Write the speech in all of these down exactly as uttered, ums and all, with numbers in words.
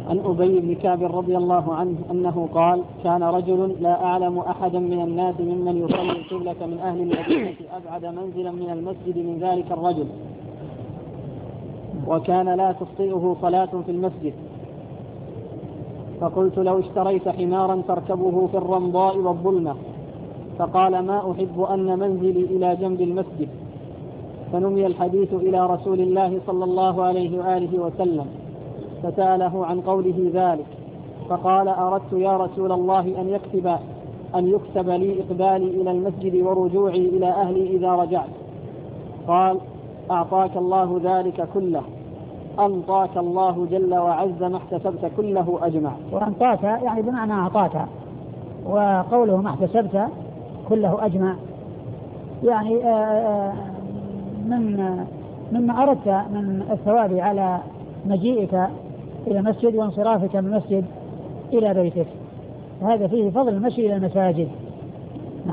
عن أبي بن كعب رضي الله عنه أنه قال كان رجل لا أعلم أحدا من الناس ممن يصلي القبلة من أهل المدينة أبعد منزلا من المسجد من ذلك الرجل، وكان لا تخطئه صلاة في المسجد، فقلت لو اشتريت حمارا تركبه في الرمضاء والظلمة، فقال ما أحب أن منزلي إلى جنب المسجد، فنمي الحديث إلى رسول الله صلى الله عليه وآله وسلم، فسأله عن قوله ذلك، فقال أردت يا رسول الله أن يكتب أن يكتب لي إقبالي إلى المسجد ورجوعي إلى أهلي إذا رجعت. قال أعطاك الله ذلك كله، أنطاك الله جل وعز ما احتسبت كله أجمع. وأنطاك يعني بمعنى أعطاك، وقوله ما احتسبت كله أجمع يعني من مما أردت من الثواب على مجيئك إلى المسجد وانصرافك من المسجد إلى بيتك، هذا فيه فضل المشي إلى المساجد. نعم.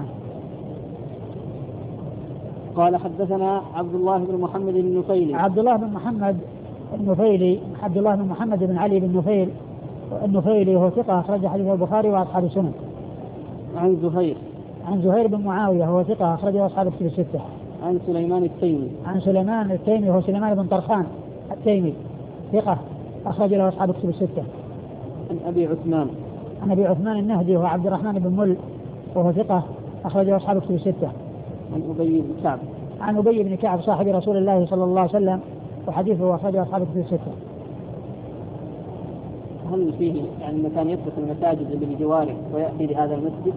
قال حدثنا عبد الله بن محمد النفيلي. عبد الله بن محمد النفيلي عبد الله بن محمد بن علي بن نفيل النفيلي هو ثقة أخرج حديث البخاري وأصحاب السنن. عن زهير عن زهير بن معاوية هو ثقة أخرجه أصحاب الكتب الستة. عن سليمان التيمي عن سليمان التيمي هو سليمان بن طرخان التيمي ثقة أخرج له أصحاب الكتب الستة. عن أبي عثمان عن أبي عثمان النهدي وهو عبد الرحمن بن مل وهو ثقة أخرج له أصحاب الكتب الستة. عن أبي بن كعب عن أبي بن كعب صاحب رسول الله صلى الله عليه وسلم وحديثه أخرجه أصحاب الكتب الستة. هل فيه يعني مكان يترك المساجد اللي بجواره ويأتي لهذا المسجد؟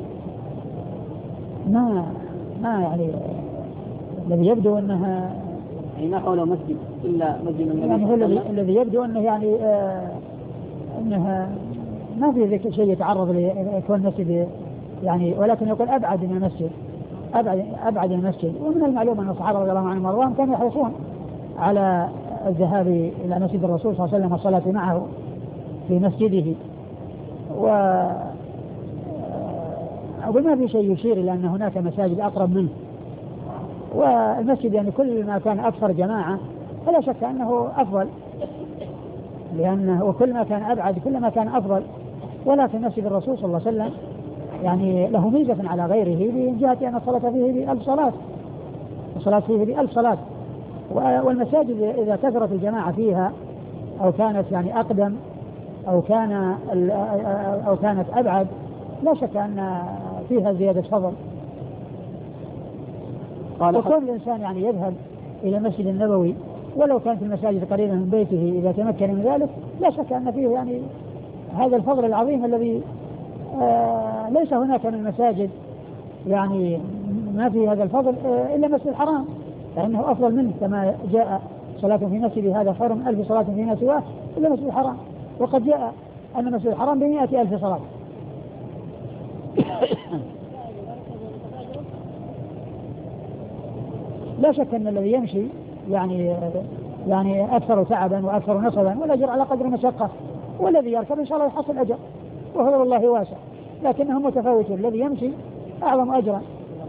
ما ما يعني الذي يبدو أنها يعني ما حوله مسجد إلا مسجد النبي يعني صلى الله عليه وسلم. الذي يبدو أنه يعني آه أنها ما في ذلك شيء يتعرض ليكون مسجد يعني، ولكن يقول أبعد من المسجد أبعد أبعد من المسجد. ومن المعلوم أن الصحابة رضي الله عنهم وارضاهم كانوا يحرصون على الذهاب إلى مسجد الرسول صلى الله عليه وسلم والصلاة معه في مسجده، و وما في شيء يشير إلى أن هناك مساجد أقرب منه. والمسجد يعني كل ما كان أكثر جماعة فلا شك أنه أفضل، لأنه وكل ما كان أبعد كل ما كان أفضل. ولكن مسجد الرسول صلى الله عليه وسلم يعني له ميزة على غيره من جهة أن الصلاة فيه بألف صلاة الصلاة فيه بألف صلاة. والمساجد إذا كثرت الجماعة فيها أو كانت يعني أقدم أو كان أو كانت أبعد لا شك أن فيها زيادة فضل. وكل الإنسان يعني يذهب إلى المسجد النبوي ولو كانت المساجد قريبة من بيته إذا تمكن من ذلك لا شك أن فيه يعني هذا الفضل العظيم الذي آه ليس هناك من المساجد يعني ما في هذا الفضل آه إلا مسجد الحرام، لأنه أفضل منه كما جاء صلاة في مسجد هذا خير من ألف صلاة فيما سواه إلا مسجد الحرام. وقد جاء أن مسجد الحرام بمئة ألف صلاة. لا شك أن الذي يمشي يعني يعني أكثر تعبا وأكثر نصبا والأجر على قدر المشقة، والذي يركب إن شاء الله يحصل أجر وهو والله واسع، لكنهم متفاوتون، الذي يمشي أعظم أجرا.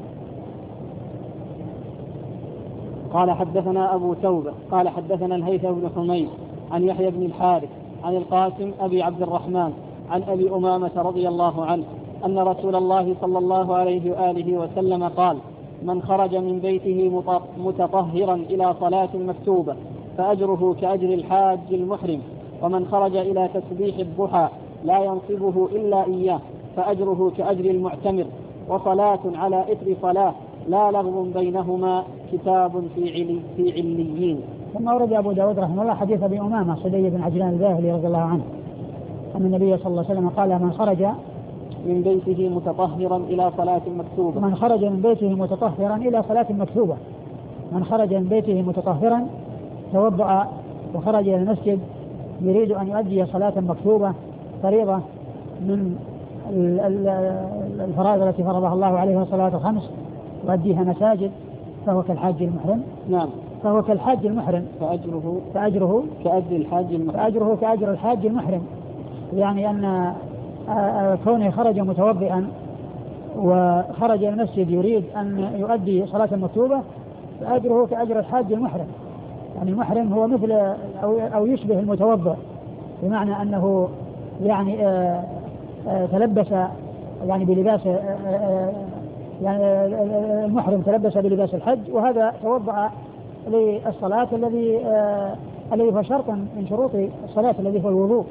قال حدثنا أبو توبة قال حدثنا الهيثم بن حميد عن يحيى بن الحارث عن القاسم أبي عبد الرحمن عن أبي أمامة رضي الله عنه أن رسول الله صلى الله عليه وآله وسلم قال من خرج من بيته متطهرا إلى صلاة مكتوبة فأجره كأجر الحاج المحرم، ومن خرج إلى تسبيح الضحى لا ينصبه إلا إياه فأجره كأجر المعتمر، وصلاة على إثر صلاة لا لغو بينهما كتاب في علي في عليين. ثم ورد أبو داود رحمه الله حديث أبي أمامة صدي بن عجلان الباهلي رضي الله عنه أن النبي صلى الله عليه وسلم قال من خرج من بيته متطهرا إلى صلاة مكتوبة من خرج من بيته متطهرا إلى صلاة مكتوبة من خرج من بيته متطهرا توضأ وخرج إلى المسجد يريد أن يؤدي صلاة مكتوبة فريضة من الفرائض التي فرضها الله عليه والصلاة الخمس يؤديها مساجد فهو كالحاج المحرم. نعم فهو كالحاج المحرم فأجره فأجره كأجر الحاج المحرم فأجره كأجر الحاج المحرم، يعني أن كونه خرج متوضئا وخرج المسجد يريد أن يؤدي صلاة مكتوبة فأجره كأجر الحاج المحرم. يعني المحرم هو مثل أو يشبه المتوضئ، بمعنى أنه يعني آآ آآ تلبس يعني بلباس يعني المحرم تلبس بلباس الحج، وهذا توضأ للصلاة الذي الذي هو شرط من شروط الصلاة الذي هو الوضوء،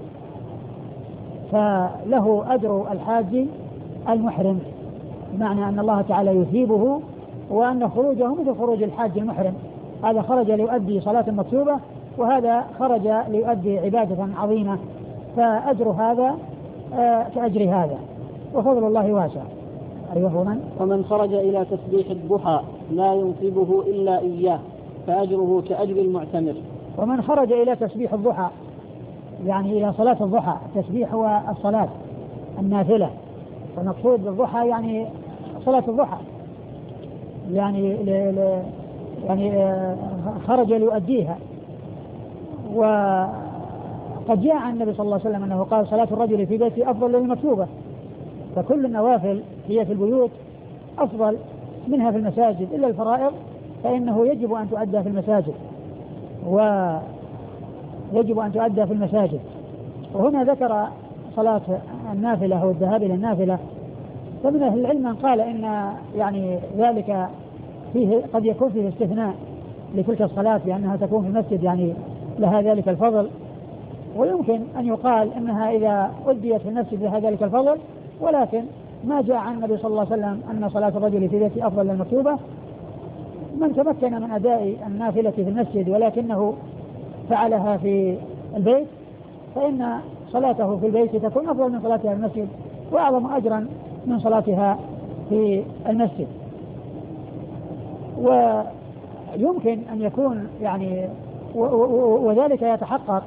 فله أجر الحاج المحرم، بمعنى أن الله تعالى يثيبه، وأن خروجه مثل خروج الحاج المحرم، هذا خرج ليؤدي صلاة مكتوبة وهذا خرج ليؤدي عبادة عظيمة، فأجر هذا كأجر هذا، وفضل الله واسع. أيوه. من ومن خرج إلى تسبيح الضحى لا ينصبه إلا إياه فأجره كأجر المعتمر. ومن خرج إلى تسبيح الضحى يعني إلى صلاة الضحى، التسبيح هو الصلاة النافلة، والمقصود بالضحى يعني صلاة الضحى، يعني ل... ل... يعني خرج ليؤديها. وقد جاء عن النبي صلى الله عليه وسلم أنه قال صلاة الرجل في بيته أفضل من المكتوبة، فكل النوافل هي في البيوت أفضل منها في المساجد إلا الفرائض فإنه يجب أن تؤدى في المساجد، ويجب أن تؤدى في المساجد. وهنا ذكر صلاة النافلة أو الذهاب إلى النافلة، فمن أهل العلم من قال إن يعني ذلك فيه قد يكون فيه استثناء لتلك الصلاة لأنها تكون في المسجد يعني لها ذلك الفضل، ويمكن أن يقال إنها إذا أديت في المسجد لها ذلك الفضل، ولكن ما جاء عن النبي صلى الله عليه وسلم أن صلاة الرجل في بيته أفضل من المكتوبة. من تمكن من أداء النافلة في المسجد ولكنه فعلها في البيت فإن صلاته في البيت تكون أفضل من صلاتها في المسجد وأعظم أجرا من صلاتها في المسجد. ويمكن أن يكون يعني وذلك يتحقق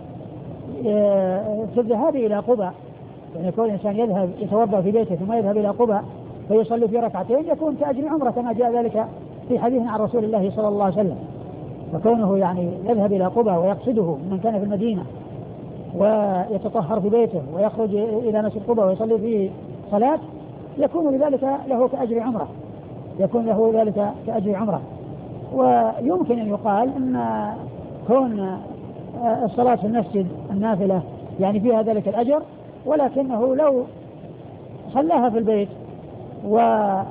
في الذهاب إلى قباء، يعني يكون الإنسان يذهب يتوضأ في بيته ثم يذهب إلى قباء فيصلي في ركعتين يكون كأجر عمرة كما جاء ذلك في حديث عن رسول الله صلى الله عليه وسلم. فكونه يعني يذهب إلى قباء ويقصده من كان في المدينة ويتطهر في بيته ويخرج إلى مسجد قباء ويصلي فيه صلاة يكون لذلك له كأجر عمرة، يكون له ذلك كأجر عمرة. ويمكن أن يقال أن كون الصلاة في المسجد النافلة يعني فيها ذلك الأجر، ولكنه لو صلاها في البيت ومع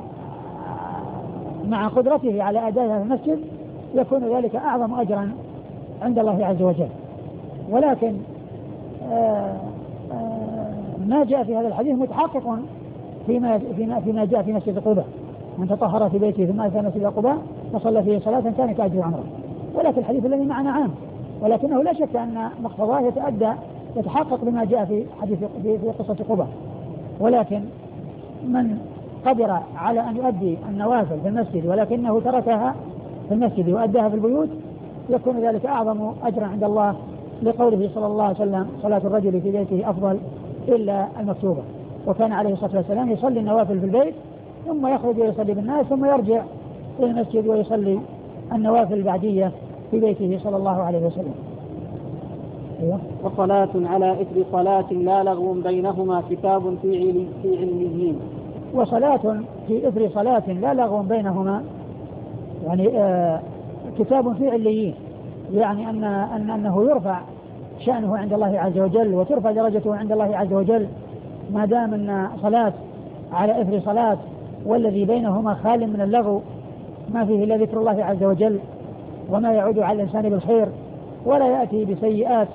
قدرته على أدائها في المسجد يكون ذلك أعظم أجرا عند الله عز وجل. ولكن آآ آآ ما جاء في هذا الحديث متحقق فيما, فيما, فيما جاء في مسجد قباء، من تطهر في بيته ثم أتى مسجد قباء فصلى فيه صلاة كان كأجر عمره. ولكن الحديث الذي معنا عام، ولكنه لا شك أن مقتضاه يتأدى يتحقق بما جاء في حديث في قصة قباء. ولكن من قدر على أن يؤدي النوافل في المسجد ولكنه تركها في المسجد وأداها في البيوت يكون ذلك أعظم أجرا عند الله، لقوله صلى الله عليه وسلم صلاة الرجل في بيته أفضل إلا المكتوبة. وكان عليه الصلاة والسلام يصلي النوافل في البيت ثم يخرج ويصلي بالناس ثم يرجع إلى المسجد ويصلي النوافل البعدية في بيته صلى الله عليه وسلم. أيوة. وصلاة على إثر صلاة لا لغو بينهما كتاب في في عليين. وصلاة في إثر صلاة لا لغو بينهما يعني آه كتاب في عليين، يعني أن أن أنه يرفع شأنه عند الله عز وجل وترفع درجته عند الله عز وجل ما دام أن صلاة على إثر صلاة والذي بينهما خال من اللغو ما فيه إلا ذكر الله عز وجل وما يعود على الإنسان بالخير ولا يأتي بسيئات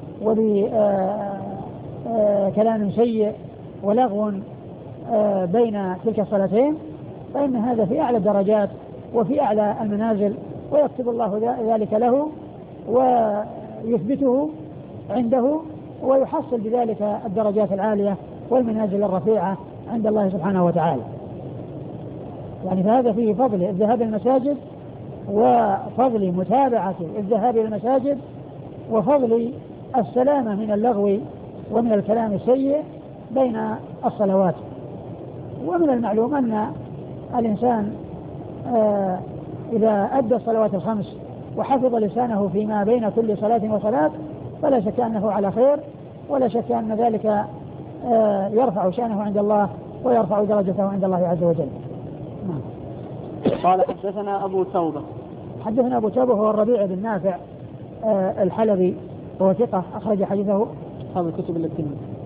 وبكلام سيء ولغو بين تلك الصلاتين، فإن هذا في أعلى الدرجات وفي أعلى المنازل، ويكتب الله ذلك له ويثبته عنده ويحصل بذلك الدرجات العالية والمنازل الرفيعة عند الله سبحانه وتعالى. يعني فهذا فيه فضل الذهاب إلى المساجد وفضل متابعة الذهاب إلى المساجد وفضل السلامة من اللغو ومن الكلام السيء بين الصلوات. ومن المعلوم أن الإنسان آه إذا أدى الصلوات الخمس وحفظ لسانه فيما بين كل صلاة وصلاة فلا شك أنه على خير، ولا شك أن ذلك آه يرفع شأنه عند الله ويرفع درجته عند الله عز وجل. نعم. قال حدثنا أبو توبة. حدثنا أبو توبة هو الربيع بن نافع آه الحلبي وهو ثقة أخرج حديثه أصحاب الكتب التي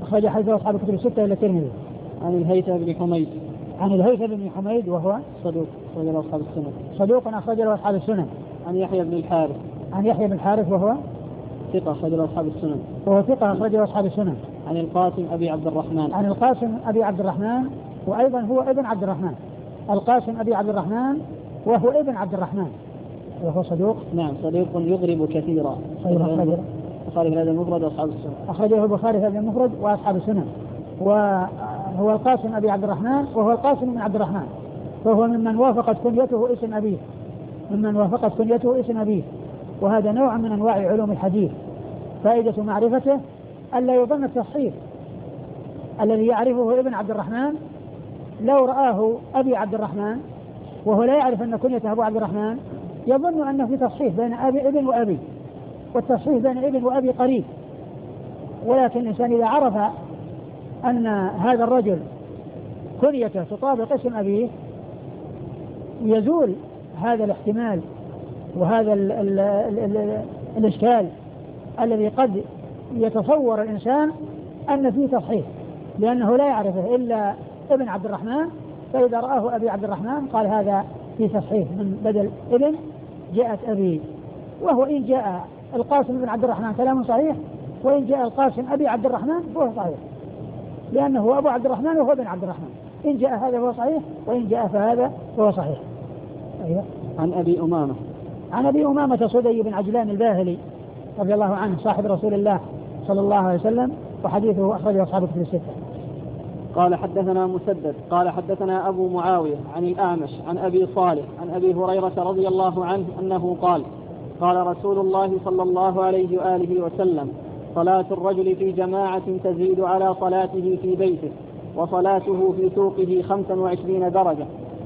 أخرج حديثه أصحاب الكتب الستة إلا الترمذي. عن الهيثم بن حميد. عن الهيثم بن حميد وهو صدوق أخرج له أصحاب السنن. صدوق أخرج له أصحاب السنن. عن يحيى بن الحارث. عن يحيى بن الحارث وهو ثقة أخرج له أصحاب السنن. وهو ثقة أخرج له أصحاب السنن. عن القاسم أبي عبد الرحمن. عن القاسم أبي عبد الرحمن وأيضا هو ابن عبد الرحمن. القاسم أبي عبد الرحمن وهو ابن عبد الرحمن وهو صدوق. نعم صدوق يغرب كثيرا. أخرجه البخاري في هذا المفرد وأصحاب السنن. أخرجه البخاري في هذا المفرد وأصحاب السنن. وهو القاسم أبي عبد الرحمن وهو القاسم بن عبد الرحمن، فهو ممن وافقت كنيته اسم أبيه، ممن وافقت كنيته اسم أبيه. وهذا نوع من أنواع علوم الحديث. فائدة معرفته ألا يظن التصحيف. الذي يعرفه ابن عبد الرحمن لو رآه أبي عبد الرحمن وهو لا يعرف أن كنيته أبو عبد الرحمن يظن أنه في تصحيف بين أبي ابن وأبي، والتصحيف بين ابن وأبي قريب. ولكن الإنسان إذا عرف أن هذا الرجل كنيته تطابق اسم أبيه يزول هذا الاحتمال وهذا ال ال ال ال الإشكال الذي قد يتصور الإنسان أن فيه تصحيح، لأنه لا يعرفه إلا ابن عبد الرحمن، فإذا رآه أبي عبد الرحمن قال هذا في تصحيح من بدل ابن جاءت أبي. وهو إن جاء القاسم بن عبد الرحمن كلام صحيح، وإن جاء القاسم أبي عبد الرحمن فهو صحيح، لأنه أبو عبد الرحمن وهو ابن عبد الرحمن. إن جاء هذا فهو صحيح، وإن جاء فهذا فهو صحيح. أيوة. عن أبي أمامة. عن أبي أمامة صدي بن عجلان الباهلي رضي الله عنه صاحب رسول الله صلى الله عليه وسلم، وحديثه أخرجه أصحاب الكتب الستة. قال حدثنا مسدد قال حدثنا أبو معاوية عن الأعمش عن أبي صالح عن أبي هريرة رضي الله عنه أنه قال قال رسول الله صلى الله عليه وآله وسلم صلاة الرجل في جماعة تزيد على صلاته في بيته وصلاته في سوقه خمسا وعشرين درجة.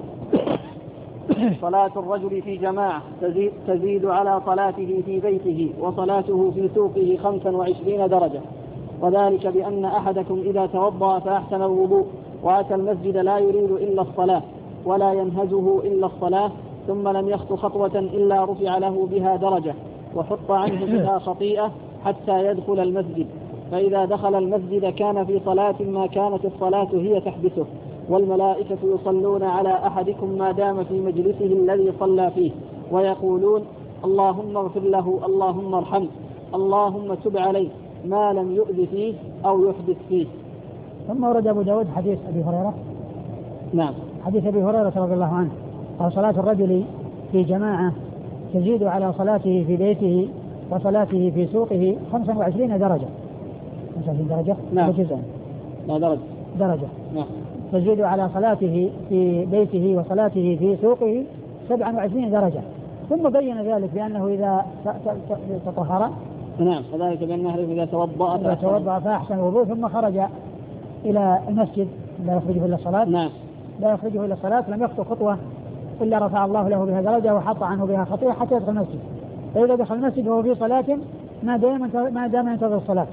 صلاة الرجل في جماعة تزيد, تزيد على صلاته في بيته وصلاته في سوقه خمسا وعشرين درجة، وذلك بأن أحدكم إذا توضأ فأحسن الوضوء وأتى المسجد لا يريد إلا الصلاة ولا ينهزه إلا الصلاة ثم لم يخط خطوة إلا رفع له بها درجة وحط عنه بها خطيئة حتى يدخل المسجد، فإذا دخل المسجد كان في صلاة ما كانت الصلاة هي تحبسه، والملائكة يصلون على أحدكم ما دام في مجلسه الذي صلى فيه ويقولون اللهم اغفر له اللهم ارحمه اللهم تب عليه ما لم يؤذ فيه أو يحدث فيه. ثم ورد أبو داود حديث أبي هريرة. نعم. حديث أبي هريرة رضي الله عنه قال صلاة الرجل في جماعة تزيد على صلاته في بيته وصلاته في سوقه خمسا وعشرين درجة. خمسة وعشرين درجة؟ نعم. وجزء. لا درجة. درجة. نعم. تزيد على صلاته في بيته وصلاته في سوقه سبعا وعشرين درجة. ثم بين ذلك بأنه إذا تطهر. نعم. وذلك بأنه إذا توضأ إذا توضأ فأحسن الوضوء ثم خرج إلى المسجد لا يخرجه إلا الصلاة. نعم. لا يخرجه إلا الصلاة لم يخطو خطوة إلا رفع الله له بها درجة وحط عنه بها خطيئة حتى يدخل المسجد. فإذا دخل المسجد وهو في صلاة ما دام ما دام ينتظر الصلاة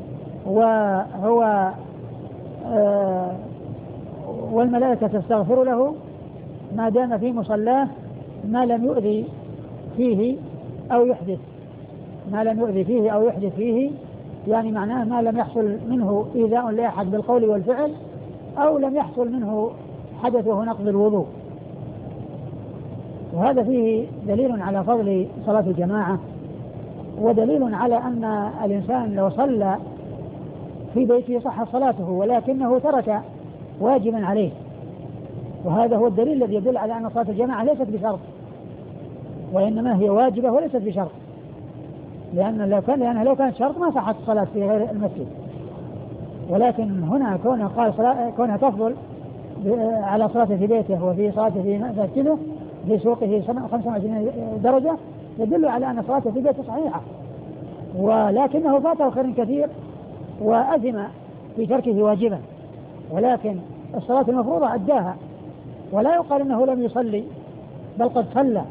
وهو آه والملائكة تستغفر له ما دام في مصلاه ما لم يؤذي فيه أو يحدث ما لم يؤذي فيه أو يحدث فيه، يعني معناه ما لم يحصل منه إيذاء لأحد بالقول والفعل أو لم يحصل منه حدث وهو نقض الوضوء. وهذا فيه دليل على فضل صلاة الجماعة، ودليل على أن الإنسان لو صلى في بيته صح صلاته ولكنه ترك واجبا عليه، وهذا هو الدليل الذي يدل على أن صلاة الجماعة ليست بشرط وإنما هي واجبة وليست بشرط، لأن لو كان لأنها لو كانت شرط ما صحت الصلاة في غير المسجد. ولكن هنا كونها قال صلاة كونها تفضل على صلاته في بيته وفي صلاته في مسجده في سوقه خمسة وعشرين درجة يدل على أن صلاته في بيته صحيحة، ولكنه فاته خير كثير وأثم في تركه واجبا، ولكن الصلاة المفروضة أداها ولا يقال أنه لم يصلي بل قد صلى.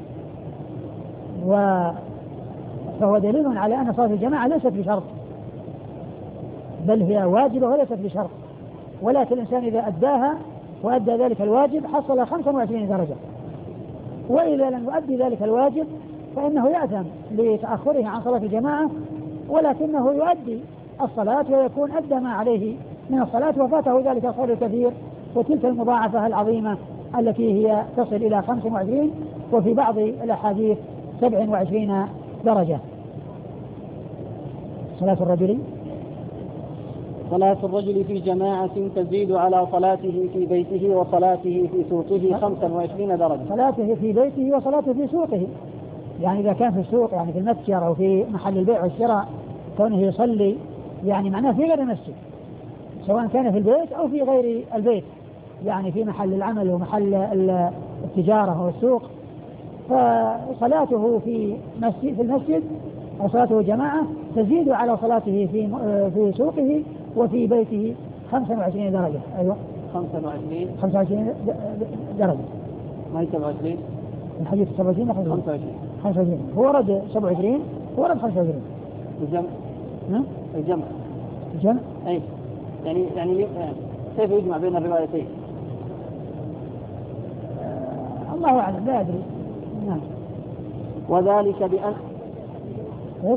فهو دليل على أن صلاة الجماعة ليست بشرط بل هي واجبة وليست بشرط، ولكن الإنسان إذا أداها وأدى ذلك الواجب حصل خمسة وعشرين درجة، وإذا لم يؤدي ذلك الواجب فإنه يأثم لتأخره عن صلاة الجماعة، ولكنه يؤدي الصلاة ويكون أدى ما عليه من الصلاة وفاته ذلك الخير الكثير وتلك المضاعفة العظيمة التي هي تصل إلى خمس وعشرين وفي بعض الأحاديث سبع وعشرين درجة. صلاة الرجل صلاة الرجل في جماعة تزيد على صلاته في بيته وصلاته في سوقه خمسا وعشرين درجة. صلاته في بيته وصلاته في سوقه، يعني إذا كان في السوق يعني في المتجر أو في محل البيع والشراء كونه يصلي يعني معناه في غير المسجد، سواء كان في البيت أو في غير البيت، يعني في محل العمل ومحل التجارة والسوق، فصلاته في مسجد في المسجد أو صلاته جماعة تزيد على صلاته في في سوقه وفي بيته خمسة وعشرين درجة. أيوة خمسة وعشرين خمسة وعشرين درجة، ما هي سبعة وعشرين الحديث سبعة وعشرين خمسة وعشرين خمسة وعشرين هو رد سبعة وعشرين هو رد خمسة وعشرين. الجمع ها؟ الجمع الجمع أي يعني يعني كيف يجمع بين الروايتين؟ آه الله أعلم لا أدري. نعم. وذلك بأن إيش؟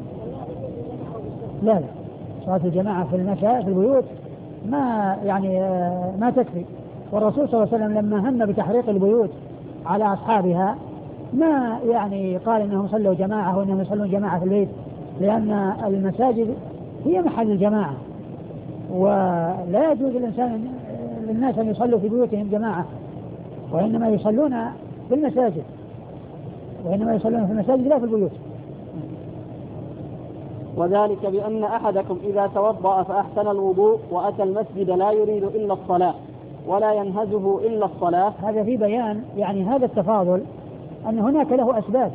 لا لا صلاة الجماعة في المشاء في البيوت ما يعني آه ما تكفي، والرسول صلى الله عليه وسلم لما هم بتحريق البيوت على أصحابها ما يعني قال إنهم صلوا جماعة وإنهم يصلون جماعة في البيت، لأن المساجد هي محل الجماعة ولا يجوز الإنسان للناس أن يصلوا في بيوتهم جماعة، وإنما يصلون في المساجد وإنما يصلون في المساجد لا في البيوت. وذلك بأن أحدكم إذا توضأ فأحسن الوضوء وأتى المسجد لا يريد إلا الصلاة ولا ينهزه إلا الصلاة. هذا في بيان يعني هذا التفاضل أن هناك له أسباب،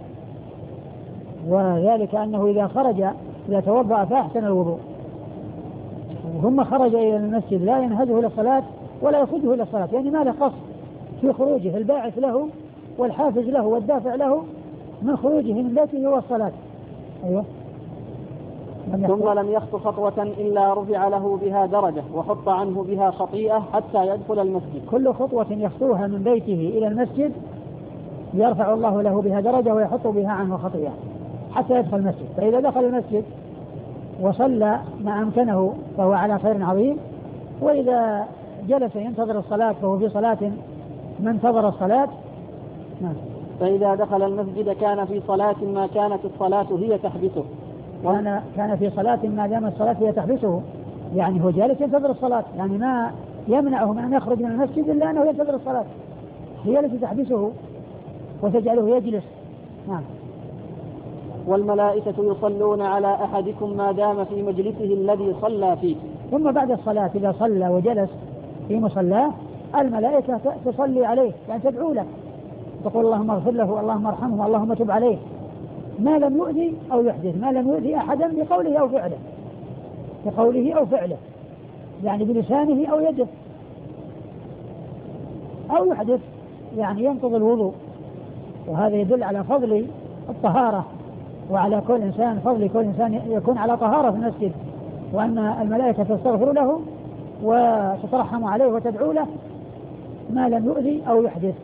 وذلك أنه إذا خرج إذا توضأ فأحسن الوضوء ثم خرج إلى المسجد لا ينهزه إلى الصلاة ولا يخرجه إلى الصلاة، يعني ما له قصد في خروجه، الباعث له والحافز له والدافع له من خروجه من بيته هو الصلاة. أيوة. ثم لم يخط خطوة إلا رفع له بها درجة وحط عنه بها خطيئة حتى يدخل المسجد. كل خطوة يخطوها من بيته إلى المسجد يرفع الله له بها درجة ويحط بها عنه خطيئة حتى يدخل المسجد، فإذا دخل المسجد وصلى ما أمكنه فهو على خير عظيم، وإذا جلس ينتظر الصلاة فهو في صلاة من انتظر الصلاة. نعم. فإذا دخل المسجد كان في صلاة ما كانت الصلاة هي تحبسه، كان كان في صلاة ما دام الصلاة هي تحبسه، يعني هو جالس ينتظر الصلاة، يعني ما يمنعه من أن يخرج من المسجد إلا أنه ينتظر الصلاة، هي التي تحبسه وتجعله يجلس. نعم. والملائكة يصلون على أحدكم ما دام في مجلسه الذي صلى فيه. ثم بعد الصلاة إذا صلى وجلس في مصلاه الملائكة تصلي عليه، يعني تدعو له، تقول اللهم اغفر له اللهم ارحمه اللهم تب عليه، ما لم يؤذي أو يحدث، ما لم يؤذي أحدا بقوله أو فعله بقوله أو فعله يعني بلسانه أو يده، أو يحدث يعني ينقض الوضوء، وهذا يدل على فضل الطهارة وعلى كل إنسان فضل كل إنسان يكون على طهارة في المسجد، وأن الملائكة تستغفر له وتترحم عليه وتدعو له ما لم يؤذي أو يحدث.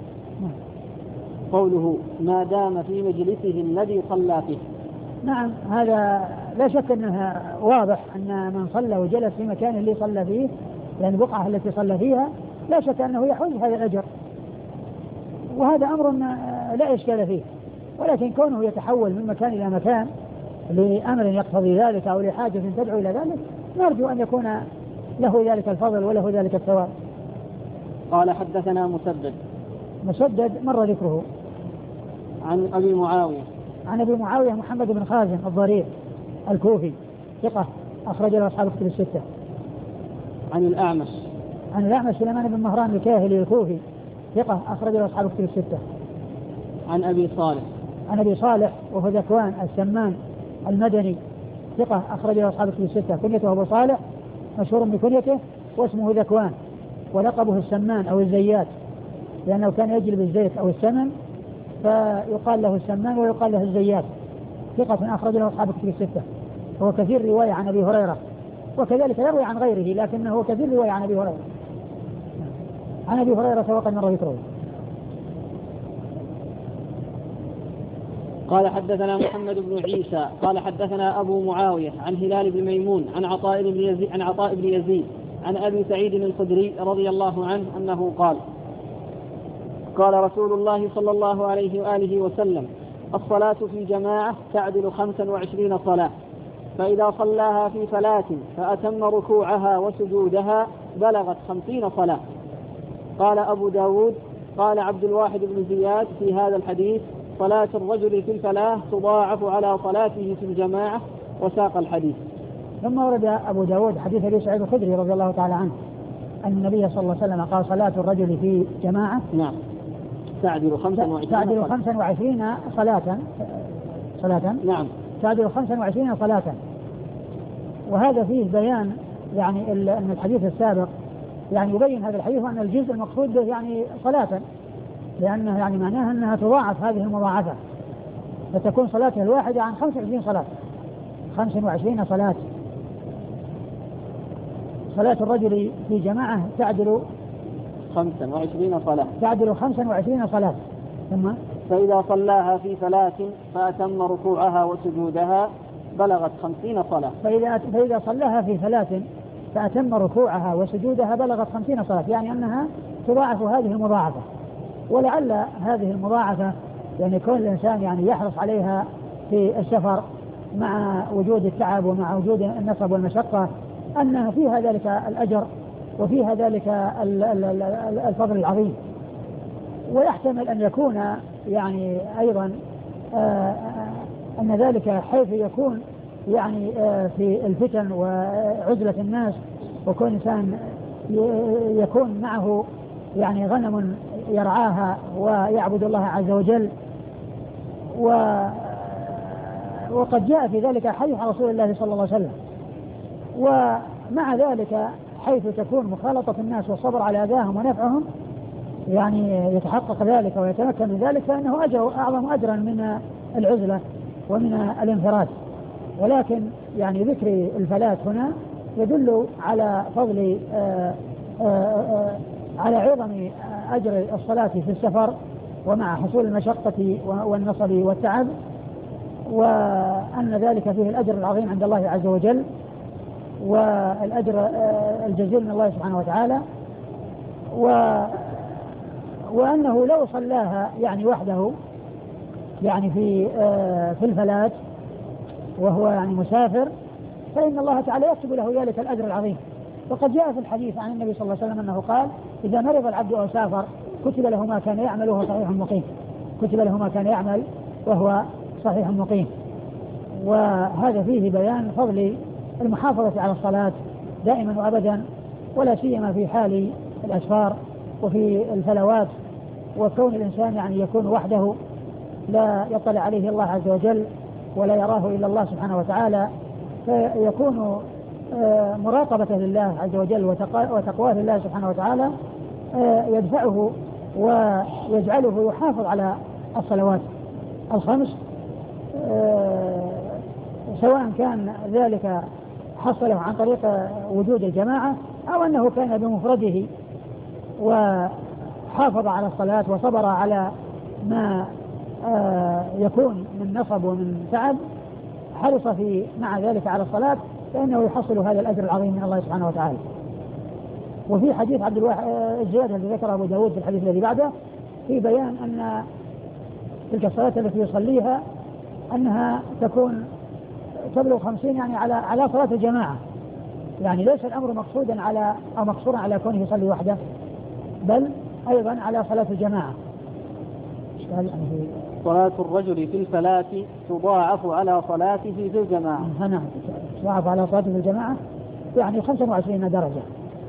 قوله ما دام في مجلسه الذي صلى فيه. نعم هذا لا شك أنه واضح أن من صلى وجلس في مكان اللي صلى فيه، يعني البقعة التي صلى فيها لا شك أنه يحوز هذا الأجر، وهذا أمر لا إشكال فيه، ولكن كونه يتحول من مكان إلى مكان لأمر يقتضي ذلك أو لحاجة تدعو إلى ذلك نرجو أن يكون له ذلك الفضل وله ذلك الثواب. قال حدثنا مسدد مسدد مر ذكره. عن أبي معاوية عن أبي معاوية محمد بن خازم الضرير الكوفي ثقة أخرج له أصحاب الكتب الستة. عن الأعمش عن الأعمش سليمان بن مهران الكاهلي الكوفي ثقة أخرج له أصحاب الكتب الستة. عن أبي صالح عن أبي صالح وهو ذكوان السمان المدني ثقة أخرج له أصحاب الكتب الستة، كنيته أبو صالح مشهور بكنيته واسمه ذكوان ولقبه السمان أو الزيات، لأنه كان يجلب الزيت أو السمن فيقال له السمان ويقال له الزيات، ثقة أخرج له أصحاب الكتب الستة، هو كثير رواية عن أبي هريرة وكذلك يروي عن غيره، لكنه كثير رواية عن أبي هريرة عن أبي هريرة وقد مر ذكره. قال حدثنا محمد بن عيسى قال حدثنا أبو معاوية عن هلال بن ميمون عن عطاء بن يزيد عن عطاء بن يزيد عن أبي سعيد الخدري رضي الله عنه أنه قال قال رسول الله صلى الله عليه وآله وسلم: الصلاة في جماعة تعدل خمسا وعشرين صلاة، فإذا صلاها في فلاة فأتم ركوعها وسجودها بلغت خمسين صلاة. قال أبو داود قال عبد الواحد بن زياد في هذا الحديث: صلاة الرجل في الفلاة تضاعف على صلاته في الجماعة، وساق الحديث. ثم ورد أبو داود حديث أبي سعيد الخدري رضي الله تعالى عنه أن النبي صلى الله عليه وسلم قال: صلاة الرجل في جماعة نعم تعدل خمسا وعشرين تعدل خمسا وعشرين صلاة صلاة نعم تعدل خمسا وعشرين صلاة. وهذا فيه بيان يعني أن الحديث السابق يعني يبين هذا الحديث وأن الجزء المقصود به يعني صلاة، لأنه يعني معناها أنها تضاعف هذه المضاعفة، فتكون صلاته الواحدة عن خمس وعشرين صلاة، خمس وعشرين صلاة. صلاة الرجل في جماعة تعدل خمسا وعشرين صلاة تعدل خمسا وعشرين صلاة. ثم فإذا صلاها في فلاة فأتم ركوعها وسجودها بلغت خمسين صلاة. فإذا فإذا صلاها في فلاة فأتم ركوعها وسجودها بلغت خمسين صلاة، يعني أنها تضاعف هذه المضاعفة. ولعل هذه المضاعفة يعني كل الإنسان يعني يحرص عليها في السفر مع وجود التعب ومع وجود النصب والمشقة، أنها فيها ذلك الأجر وفيها ذلك الفضل العظيم. ويحتمل أن يكون يعني أيضا أن ذلك حيث يكون يعني في الفتن وعزلة الناس، وكل إنسان يكون معه يعني غنم يرعاها ويعبد الله عز وجل. و وقد جاء في ذلك حديث عن رسول الله صلى الله عليه وسلم. ومع ذلك حيث تكون مخالطة الناس والصبر على أذاهم ونفعهم يعني يتحقق ذلك ويتمكن من ذلك، فإنه أجر أعظم أجرا من العزلة ومن الانفراد. ولكن يعني ذكر الفلاة هنا يدل على فضل آآ آآ على عظم أجر الصلاة في السفر ومع حصول المشقة والنصب والتعب، وأن ذلك فيه الأجر العظيم عند الله عز وجل والأجر الجزيل من الله سبحانه وتعالى. و وأنه لو صلاها يعني وحده يعني في في الفلاة وهو يعني مسافر، فإن الله تعالى يكتب له ذلك الأجر العظيم. وقد جاء في الحديث عن النبي صلى الله عليه وسلم أنه قال: إذا مرض العبد أو سافر كتب له ما كان يعمل وهو صحيح مقيم، كتب له ما كان يعمل وهو صحيح مقيم. وهذا فيه بيان فضل المحافظة على الصلاة دائما وأبدا، ولا سيما في حال الأسفار وفي الفلوات، وكون الإنسان يعني يكون وحده لا يطلع عليه الله عز وجل ولا يراه إلا الله سبحانه وتعالى، فيكون مراقبة لله عز وجل وتقواه لله سبحانه وتعالى يدفعه ويجعله يحافظ على الصلوات الخمس، سواء كان ذلك حصله عن طريق وجود الجماعة أو أنه كان بمفرده وحافظ على الصلاة وصبر على ما يكون من نصب ومن تعب، حرص في مع ذلك على الصلاة، فإنه يحصل هذا الأجر العظيم من الله سبحانه وتعالى. وفي حديث عبد الواحد الزيادة الذي ذكره أبو داود في الحديث الذي بعده في بيان أن تلك الصلاة التي يصليها أنها تكون تبلغ خمسين يعني على على صلاة الجماعة، يعني ليس الأمر مقصودا على أو مقصورا على كونه يصلي وحده، بل أيضا على صلاة الجماعة. صلاة الرجل في الفلاة تضاعف على صلاته في الجماعة. نعم تضاعف على صلاته في الجماعة يعني خمسة وعشرين درجة،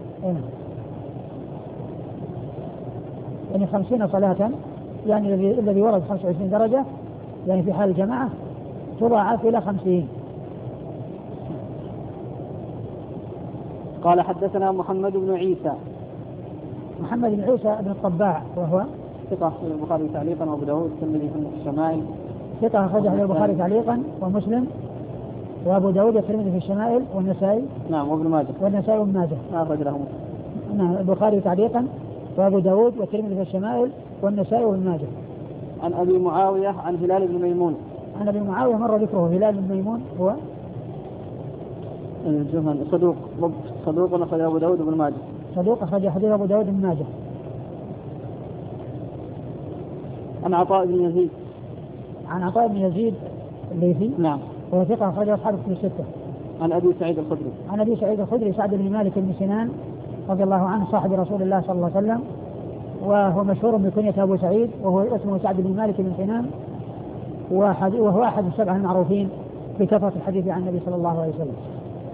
يعني خمسين صلاة، يعني الذي الذي ورد خمسة وعشرين درجة يعني في حال الجماعة تضاعف إلى خمسين. قال حدثنا محمد بن عيسى محمد بن عيسى بن الطباع وهو ثقة البخاري تعليقا وابو داود والترمذي في الشمائل، ثقة أخرجه البخاري تعليقا ومسلم وابو داود والترمذي في الشمائل والنسائي نعم وابن ماجه والنسائي وابن ماجه ما أخرج له نعم البخاري تعليقا وابو داود والترمذي في الشمائل والنسائي وابن ماجه. عن أبي معاوية عن هلال بن ميمون عن أبي معاوية مر ذكره. هلال بن ميمون هو الجهني صدوق صدوق أخرج أبو داود بن ماجه صدوق أخرج حديث أبو داود بن ماجه. عن عطاء بن يزيد عن عطاء بن يزيد الليثي نعم وهو ثقة أخرج أصحاب الكتب الستة. عن أبي سعيد الخدري عن أبي سعيد الخدري سعد بن مالك بن سنان رضي الله عنه صاحب رسول الله صلى الله عليه وسلم، وهو مشهور بكنية أبو سعيد، وهو اسمه سعد بن مالك بن سنان، وهو أحد السبعة المعروفين بكثرة الحديث عن النبي صلى الله عليه وسلم.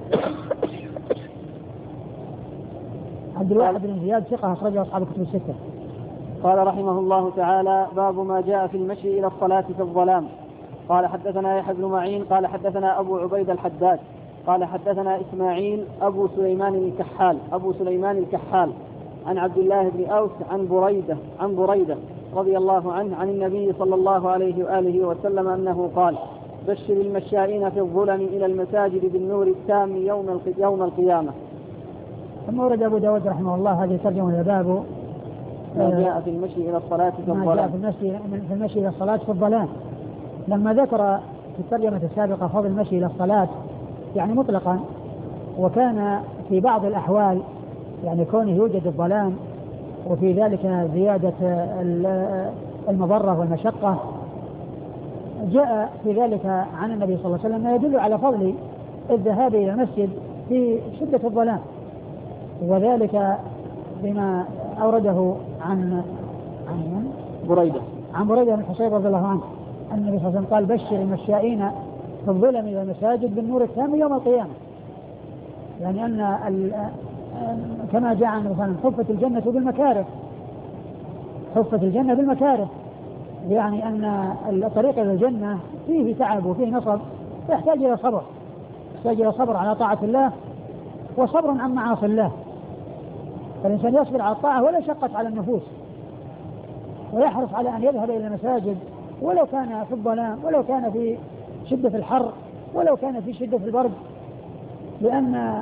عبد الواحد بن زياد ثقة أخرجه أصحاب الكتب الستة. قال رحمه الله تعالى: باب ما جاء في المشي إلى الصلاة في الظلام. قال حدثنا يحيى بن معين قال حدثنا أبو عبيد الحداد قال حدثنا إسماعيل أبو سليمان الكحال أبو سليمان الكحال عن عبد الله بن أوس عن بريدة عن بريدة رضي الله عنه عن النبي صلى الله عليه وآله وسلم أنه قال: بشر المشائين في الظلم إلى المساجد بالنور التام يوم يوم القيامة. ثم ورد أبو داود رحمه الله هذه ترجمة لبابه ما جاء في المشي إلى الصلاة في الظلام. ما جاء في المشي, في المشي إلى الصلاة في الظلام. لما ذكر في الترجمة السابقة فضل المشي إلى الصلاة يعني مطلقا، وكان في بعض الأحوال يعني كونه يوجد الظلام وفي ذلك زيادة المضرة والمشقة، جاء في ذلك عن النبي صلى الله عليه وسلم ما يدل على فضل الذهاب إلى المسجد في شدة الظلام، وذلك بما أورده عن عن بريدة عن بريدة بن حصيب رضي الله عنه أن النبي صلى الله عليه وسلم قال: بشر المشائين في الظلم إلى المساجد بالنور التام يوم القيامة. يعني أن كما جاء عن مثلا حفت الجنة بالمكاره، حفت الجنة بالمكاره، يعني أن الطريق إلى الجنة فيه تعب وفيه نصب، يحتاج إلى صبر، يحتاج إلى صبر على طاعة الله وصبر عن معاصي الله. فالإنسان يصبر على الطاعة ولا شقت على النفوس، ويحرص على أن يذهب إلى المساجد ولو كان في الظلام، ولو كان في شدة الحر، ولو كان في شدة البرد، لأن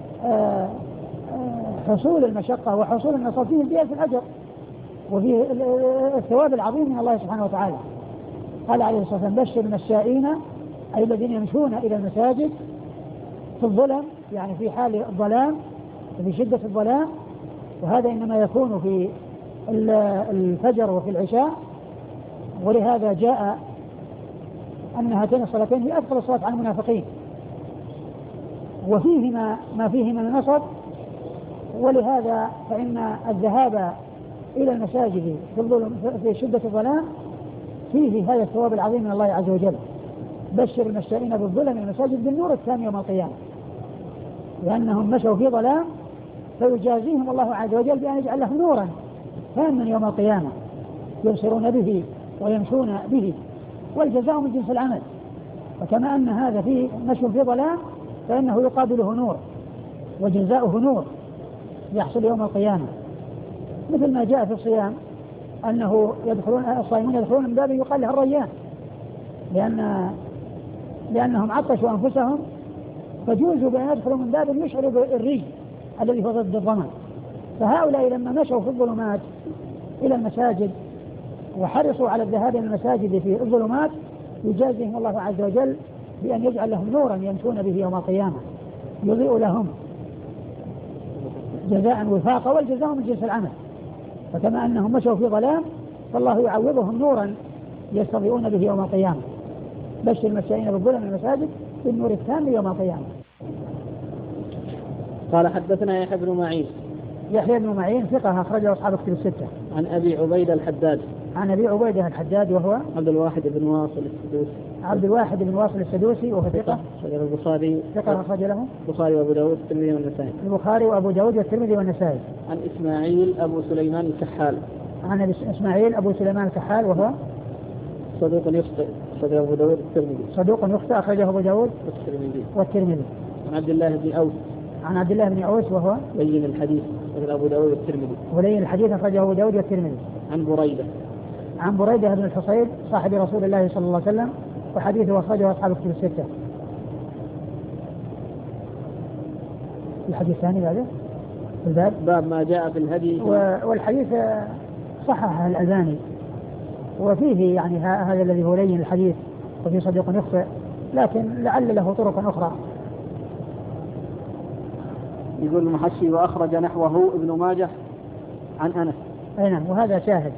حصول المشقة وحصول النصب فيه زيادة الأجر وفيه الثواب العظيم من الله سبحانه وتعالى. قال عليه الصلاة والسلام: بشر المشائين أي الذين يمشون إلى المساجد في الظلم، يعني في حال الظلام وفي شدة الظلام، وهذا إنما يكون في الفجر وفي العشاء. ولهذا جاء أن هاتين الصلاتين هي أفضل الصلاة على المنافقين، وفيهما ما فيهما من نصب. ولهذا فإن الذهاب إلى المساجد في, في شدة الظلام فيه هذا الثواب العظيم من الله عز وجل. بشر المشائين بالظلم المساجد بالنور التام يوم القيامة، لأنهم مشوا في ظلام فيجازيهم الله عز وجل بأن يجعل لهم نورا تاما يوم القيامة يبصرون به ويمشون به، والجزاء من جنس العمل. فكما أن هذا فيه مشوا في ظلام فإنه يقابله نور وجزاؤه نور يحصل يوم القيامة، مثل ما جاء في الصيام أنه يدخلون الصائمون يدخلون من باب يقال له الريان، لأن لأنهم عطشوا أنفسهم فجوزوا بأن يدخلوا من باب يشعر بالري الذي هو ضد الظمأ. فهؤلاء لما مشوا في الظلمات إلى المساجد وحرصوا على الذهاب إلى المساجد في الظلمات يجازيهم الله عز وجل بأن يجعل لهم نورا يمشون به يوم القيامة يضيء لهم جزاء وفاقا، والجزاء من جنس العمل. فكما أنهم مشوا في ظلام فالله يعوضهم نورا يستضيئون به يوم القيامة. بشر المشائين بالظلم المساجد بالنور التام يوم القيامة. قال حدثنا يحيى بن معين يحيى بن معين ثقة أخرجه أصحاب الكتب الستة. عن أبي عبيدة الحداد عن أبي عبيدة الحداد وهو عبد الواحد بن واصل السدوسي عبد الواحد بن واصل السدوسي وهو ثقة أخرجه البخاري ثقة أخرج له البخاري وأبو داود والترمذي والنسائي البخاري وأبو داود والترمذي والنسائي. عن إسماعيل أبو سليمان الكحال عن إسماعيل أبو سليمان الكحال وهو صدوق يخطئ أخرجه أبو داود والترمذي صدوق يخطئ أخرجه أبو داود والترمذي والترمذي. عن عبد الله بن أوس عن عبد الله بن أوس وهو لين الحديث أخرجه أبو داود والترمذي ولين الحديث أخرجه أبو داود والترمذي. عن بريدة عن بريدة بن الحصيب صاحب رسول الله صلى الله عليه وسلم وحديثه أخرجه أصحاب الكتب الستة. الحديث الثاني بعده في الباب باب ما جاء في الهدي والحديث صححه الألباني وفيه يعني هذا الذي هو لين الحديث وفي صديق يخطئ، لكن لعل له طرق أخرى. يقول المحشي وأخرج نحوه ابن ماجه عن أنس. أي نعم، وهذا شاهد.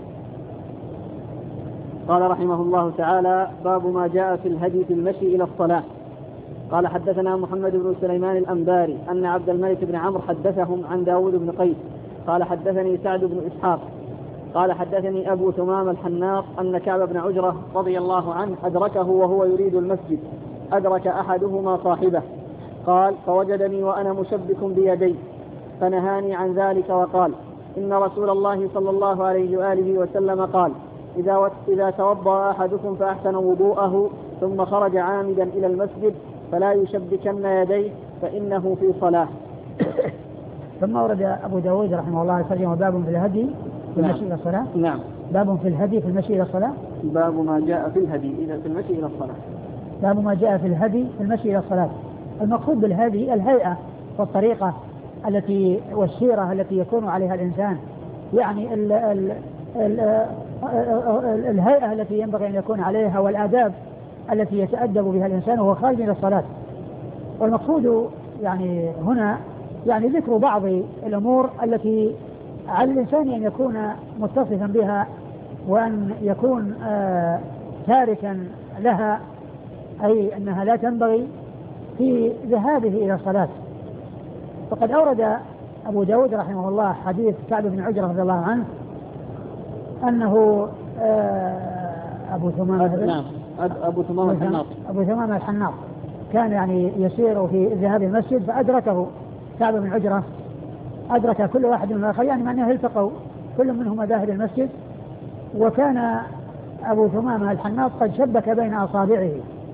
قال رحمه الله تعالى: باب ما جاء في الهدي في المشي إلى الصلاة. قال حدثنا محمد بن سليمان الأنباري أن عبد الملك بن عمرو حدثهم عن داود بن قيس قال حدثني سعد بن إسحاق قال حدثني أبو ثمام الحناط أن كعب بن عجرة رضي الله عنه أدركه وهو يريد المسجد، أدرك أحدهما صاحبه، قال: فوجدني وأنا مشبك بيدي فنهاني عن ذلك وقال: إن رسول الله صلى الله عليه وآله وسلم قال: إذا, إذا توضأ أحدكم فأحسن وضوءه ثم خرج عامدا إلى المسجد فلا يشبكن يديه فإنه في صلاة. ثم ورد أبو داود رحمه الله تعالى: باب في الهدي في المشي إلى الصلاة. نعم. باب في الهدي في المشي إلى الصلاة. باب ما جاء في الهدي إذا في المشي إلى الصلاة. باب ما جاء في الهدي في المشي إلى الصلاة. المقصود بالهدي الهيئة والطريقة التي والسيرة التي يكون عليها الإنسان، يعني ال ال ال ال الهيئة التي ينبغي أن يكون عليها والآداب التي يتأدب بها الإنسان وهو خارج من الصلاة. والمقصود يعني هنا يعني ذكر بعض الأمور التي على الإنسان أن يكون متصفا بها وأن يكون آه تاركا لها، أي أنها لا تنبغي في ذهابه إلى الصلاة. فقد أورد أبو داود رحمه الله حديث كعب بن عجرة رضي الله عنه أنه آه أبو ثمامة نعم أبو ثمامة الحناط أبو ثمامة الحناط كان يعني يسير في ذهاب المسجد فأدركه كعب بن عجرة، أدرك كل واحد من الآخر، يعني معناه التقوا كل منهم ذاهب المسجد، وكان أبو ثمامة الحناط قد شبك بين أصابعه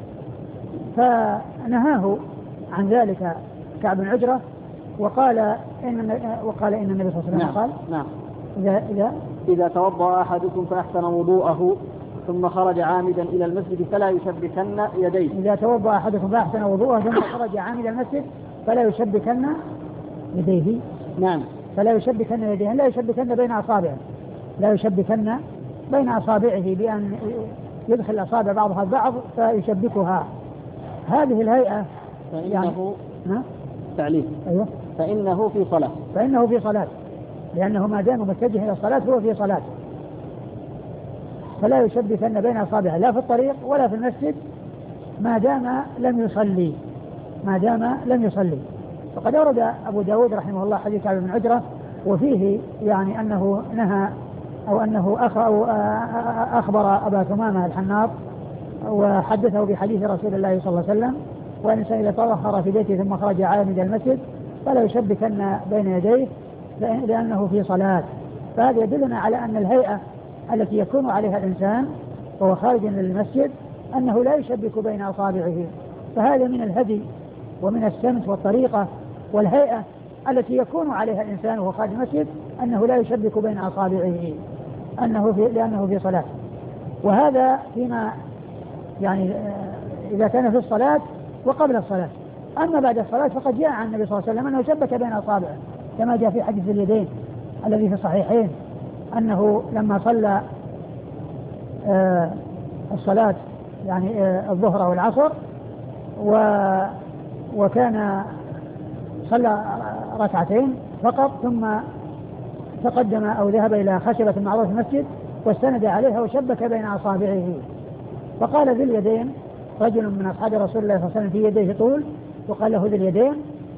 فنهاه عن ذلك كعب بن عجرة وقال إن وقال إن النبي صلى الله عليه وسلم نعم. قال: نعم. إذا إذا إذا توضأ أحدكم فأحسن وضوءه ثم خرج عامدا إلى المسجد فلا يشبكن يديه. إذا توضأ أحدكم فأحسن وضوءه ثم خرج عامدا المسجد فلا يشبكن يديه. نعم. فلا يشبكن يديه، لا يشبكن بين أصابعه، لا يشبكن بين أصابعه بأن يدخل أصابع بعضها البعض فيشبكها. هذه الهيئة فإنه يعني تعليم. أيوه. فإنه في صلاة. فإنه في صلاة، لأنه ما دام متجه إلى الصلاة هو في صلاة. فلا يشبكن بين أصابعه لا في الطريق ولا في المسجد ما دام لم يصلي ما دام لم يصلي. وقد أورد أبو داود رحمه الله حديث كعب بن عجرة وفيه يعني أنه نهى أو أنه أخبر أبا ثمامة الحناط وحدثه بحديث رسول الله صلى الله عليه وسلم: وأن الإنسان إذا تطهر في بيته ثم خرج عامدا المسجد فلا يشبكن بين يديه لأنه في صلاة. فهذا يدلنا على أن الهيئة التي يكون عليها الإنسان وهو خارج من المسجد أنه لا يشبك بين أصابعه. فهذا من الهدي ومن السمت والطريقة والهيئة التي يكون عليها الإنسان وهو خارج المسجد أنه لا يشبك بين أصابعه أنه في لأنه في صلاة. وهذا فيما يعني إذا كان في الصلاة وقبل الصلاة. أما بعد الصلاة فقد جاء عن النبي صلى الله عليه وسلم أنه شبك بين أصابعه كما جاء في حديث اليدين الذي في الصحيحين أنه لما صلى آه الصلاة يعني آه الظهر والعصر و وكان صلى ركعتين فقط ثم تقدم أو ذهب إلى خشبة معروف المسجد واستند عليها وشبك بين أصابعه. فقال ذي اليدين رجل من أصحاب رسول الله صلى الله عليه وسلم في يديه طول وقال له ذي اليدين: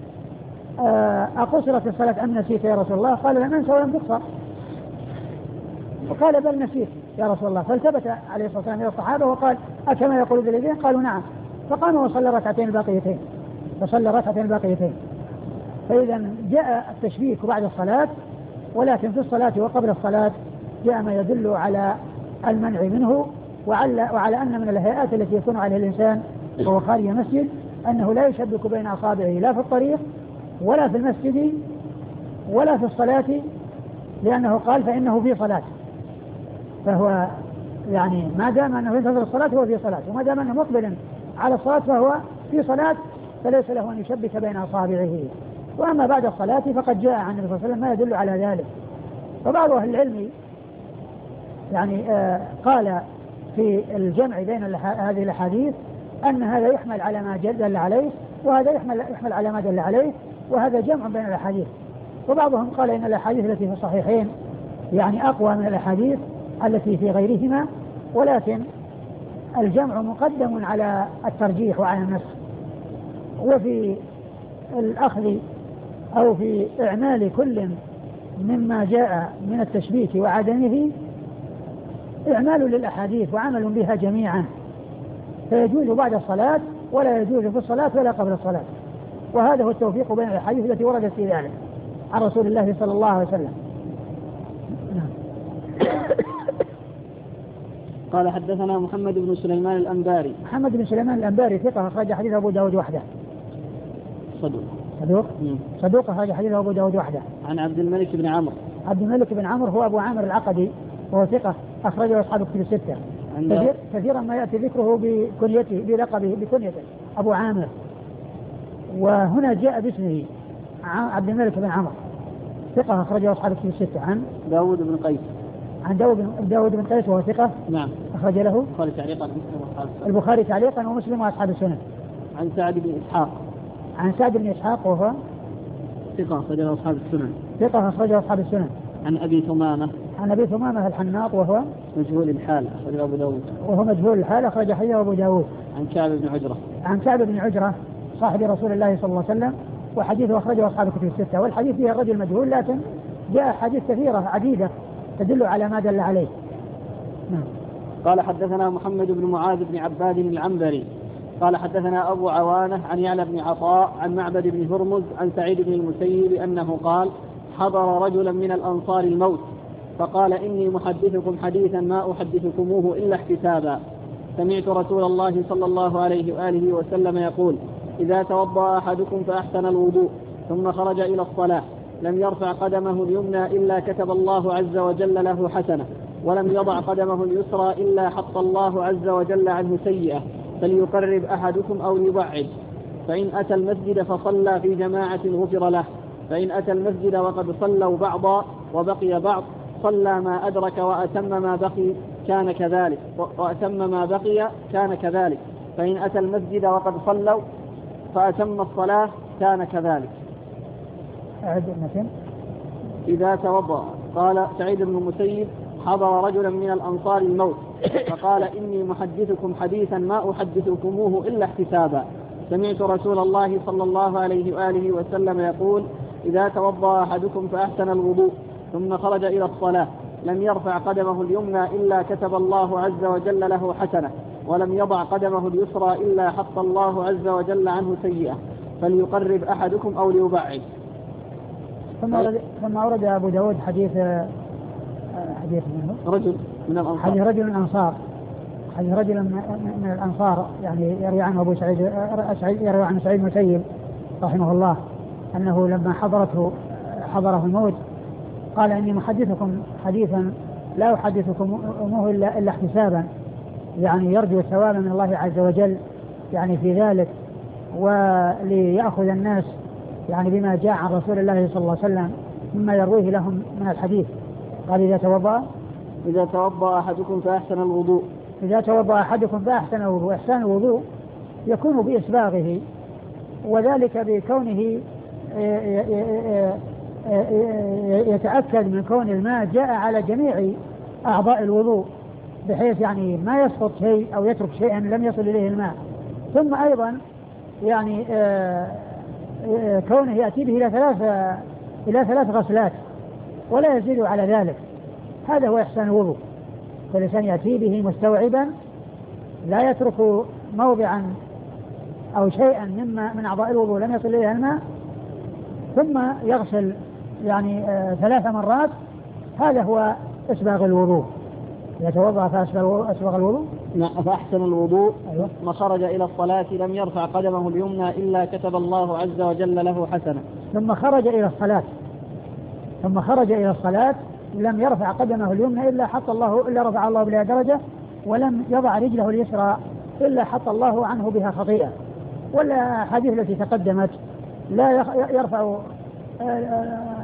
أقصرت الصلاة أم نسيت يا رسول الله؟ قال: لم أنسى ولم تقصر. وقال: بل نسيت يا رسول الله. فالتفت عليه الصلاة والسلام إلى الصحابة وقال: أكما يقول ذي اليدين؟ قالوا: نعم. فقام وصلى ركعتين الباقيتين فصلى ركعتين الباقيتين. فإذا جاء التشبيك بعد الصلاة، ولكن في الصلاة وقبل الصلاة جاء ما يدل على المنع منه وعلى, وعلى أن من الهيئات التي يكون عليها الإنسان وهو خارج المسجد أنه لا يشبك بين أصابعه لا في الطريق ولا في المسجد ولا في الصلاة، لأنه قال: فإنه في صلاة. فهو يعني ما دام أنه ينتظر الصلاة هو في صلاة، وما دام أنه مقبل على الصلاة فهو في صلاة، فليس له أن يشبك بين أصابعه. وأما بعد الصلاة فقد جاء عن النبي صلى الله عليه وسلم ما يدل على ذلك. فبعض أهل العلم يعني آه قال في الجمع بين هذه الأحاديث أن هذا يحمل على ما دل عليه وهذا يحمل, يحمل على ما دل عليه، وهذا جمع بين الأحاديث. وبعضهم قال إن الأحاديث التي في الصحيحين يعني أقوى من الأحاديث التي في غيرهما، ولكن الجمع مقدم على الترجيح وعلى النسخ. وفي الأخذ أو في إعمال كل مما جاء من التشبيك وعدمه إعمال للأحاديث وعمل بها جميعا، فيجوز بعد الصلاة ولا يجوز في الصلاة ولا قبل الصلاة. وهذا هو التوفيق بين الأحاديث التي وردت في ذلك عن رسول الله صلى الله عليه وسلم. قال حدثنا محمد بن سليمان الأنباري. محمد بن سليمان الأنباري ثقة أخرج حديث أبو داود وحده. صدوق. صدوق. صدوق أخرج حديث أبو داود وحده. عن عبد الملك بن عمرو. عبد الملك بن عمرو هو أبو عامر العقدي وهو ثقة أخرجه أصحاب الكتب الستة. كثير كثيرا ما يأتي ذكره بكنيته بلقبه بكنيته أبو عامر، وهنا جاء باسمه عبد الملك بن عمرو ثقة أخرجه أصحاب الكتب الستة. عن داود بن قيس. عن داود, داود بن قيس وهو ثقة. نعم. أخرج له البخاري تعليقا البخاري تعليقا ومسلم وأصحاب السنن. عن سعد بن إسحاق. عن سعد بن إسحاق وهو ثقة أخرجه أصحاب السنن. ثقة أخرجه أصحاب السنن. عن أبي ثمامة. عن أبي ثمامة الحناط وهو مجهول الحال أخرجه أبو داود. وهو مجهول الحال أخرج حديثه أبو داود. عن كعب بن عجرة. عن كعب بن عجرة صاحب رسول الله صلى الله عليه وسلم، وحديثه أخرجه أصحاب الكتب الستة. والحديث فيه الرجل مجهول، لكن جاء حديث كثيرة عديدة تدل على ما دل عليه. نعم. قال حدثنا محمد بن معاذ بن عباد العنبري قال حدثنا أبو عوانة عن يعلى بن عطاء عن معبد بن هرمز عن سعيد بن المسيب أنه قال حضر رجلا من الأنصار الموت فقال إني محدثكم حديثا ما أحدثكموه إلا احتسابا. سمعت رسول الله صلى الله عليه وآله وسلم يقول إذا توضأ أحدكم فأحسن الوضوء ثم خرج إلى الصلاة لم يرفع قدمه اليمنى إلا كتب الله عز وجل له حسنة، ولم يضع قدمه اليسرى إلا حط الله عز وجل عنه سيئة، فليقرب أحدكم أو ليبعد. فإن أتى المسجد فصلى في جماعة غفر له، فإن أتى المسجد وقد صلوا بعضا وبقي بعض صلى ما أدرك وأتم ما بقي كان كذلك وأتم ما بقي كان كذلك فإن أتى المسجد وقد صلوا فأتم الصلاة كان كذلك. إذا توضأ. قال سعيد بن المسيب حضر رجلا من الأنصار الموت فقال إني محدثكم حديثا ما أحدثكموه إلا احتسابا. سمعت رسول الله صلى الله عليه وآله وسلم يقول إذا توضأ أحدكم فأحسن الوضوء ثم خرج إلى الصلاة لم يرفع قدمه اليمنى إلا كتب الله عز وجل له حسنة، ولم يضع قدمه اليسرى إلا حط الله عز وجل عنه سيئة، فليقرب أحدكم أو ليبعد. ثم أورد ثم أورد أبو داود حديث حديث منه رجل من الأنصار حديث رجل من الأنصار حديث رجل من الأنصار يعني يروي عنه أبو سعيد يروي عن سعيد المسيب رحمه الله أنه لما حضرته حضره الموت قال إني محدثكم حديثا لا أحدثكموه إلا, إلا احتسابا، يعني يرجو الثواب من الله عز وجل يعني في ذلك، وليأخذ الناس يعني بما جاء عن رسول الله صلى الله عليه وسلم مما يرويه لهم من الحديث. قال إذا توضأ إذا توضأ أحدكم فأحسن الوضوء إذا توضأ أحدكم فأحسن الوضوء. إحسان الوضوء يكون بإسباغه، وذلك بكونه يتأكد من كون الماء جاء على جميع أعضاء الوضوء بحيث يعني ما يسقط شيء أو يترك شيئا لم يصل إليه الماء. ثم أيضا يعني كونه يأتي به إلى ثلاث إلى ثلاث غسلات ولا يزيد على ذلك، هذا هو إحسان الوضوء. فالإنسان يأتي به مستوعبا لا يترك موضعا أو شيئا مما من أعضاء الوضوء لم يصل إليه الماء، ثم يغسل يعني آه ثلاث مرات، هذا هو إسباغ الوضوء. يتوضأ فأسبغ الوضوء فأحسن الوضوء. أيوة. ما خرج إلى الصلاة لم يرفع قدمه اليمنى إلا كتب الله عز وجل له حسنة. ثم خرج إلى الصلاة ثم خرج إلى الصلاة لم يرفع قدمه اليمنى إلا حط الله إلا رفع الله بها درجة، ولم يضع رجله اليسرى إلا حط الله عنه بها خطيئة. والحديث التي تقدمت لا يرفع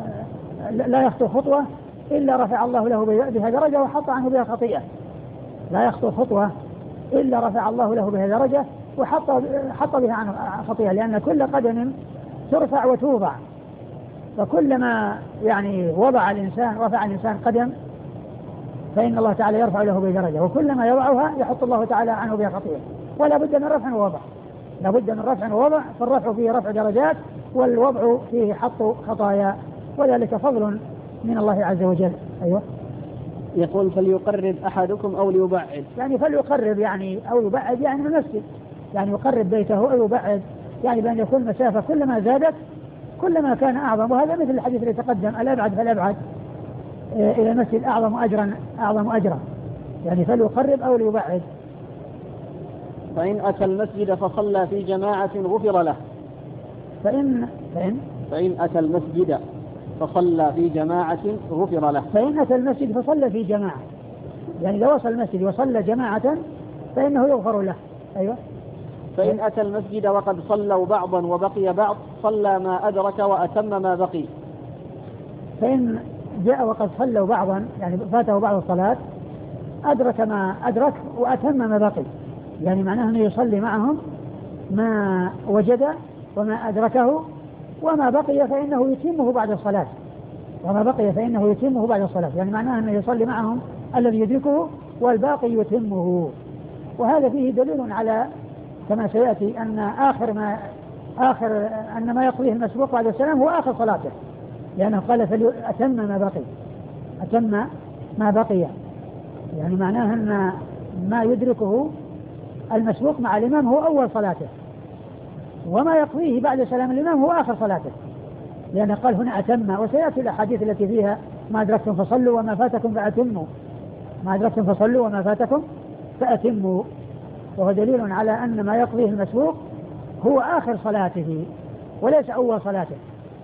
لا يخطو خطوة إلا رفع الله له بها درجة وحط عنه بها خطيئة. لا يخطو خطوة إلا رفع الله له بها درجة وحط حط بها عنه خطيئة، لأن كل قدم ترفع وتوضع، فكلما يعني وضع الإنسان رفع الإنسان قدم فإن الله تعالى يرفع له بها درجة، وكلما يضعها يحط الله تعالى عنه بها خطيئة، ولا بد من رفع ووضع، لا بد من رفع ووضع، فالرفع فيه رفع درجات والوضع فيه حط خطايا، وذلك فضل من الله عز وجل. أيوة. يقول فليقرب أحدكم أو ليبعد، يعني فليقرب يعني أو يبعد يعني من المسجد، يعني يقرب بيته أو يبعد، يعني بأن يكون مسافة كلما زادت كلما كان أعظم، وهذا مثل الحديث اللي تقدم الأبعد فالأبعد إلى المسجد أعظم أجرا أعظم أجرا، يعني فليقرب أو ليبعد. فإن أتى المسجد فصلى في جماعة غفر له. فإن فإن فإن أتى المسجد فصلى في جماعة غفر له. فإن أتى المسجد فصلى في جماعة، يعني إذا وصل المسجد وصلى جماعة فإنه يغفر له. أيوة. فإن أتى المسجد وقد صلوا بعضا وبقي بعض صلى ما أدرك وأتم ما بقي. فإن جاء وقد صلوا بعضا يعني فاته بعض الصلاة أدرك ما أدرك وأتم ما بقي، يعني معناه أنه يصلي معهم ما وجد وما أدركه، وما بقي فإنه يتمه بعد الصلاة، وما بقي فإنه يتمه بعد الصلاة، يعني معناه أنه يصلي معهم الذي يدركه والباقي يتمه. وهذا فيه دليل على كما سيأتي أن آخر ما آخر أن ما يقضيه المسبوق بعد السلام هو آخر صلاته، لأنه قال فليأتم ما بقي، أتم ما بقي، يعني معناه أن ما يدركه المسبوق مع الإمام هو أول صلاته، وما يقضيه بعد سلام الإمام هو آخر صلاته، لأنه قال هنا أتم. وسيأتي الأحاديث التي فيها ما أدركتم فصلوا وما فاتكم فأتموا، ما أدركتم فصلوا وما فاتكم فأتموا، وهو دليل على أن ما يقضيه المسبوق هو آخر صلاته وليس أول صلاته.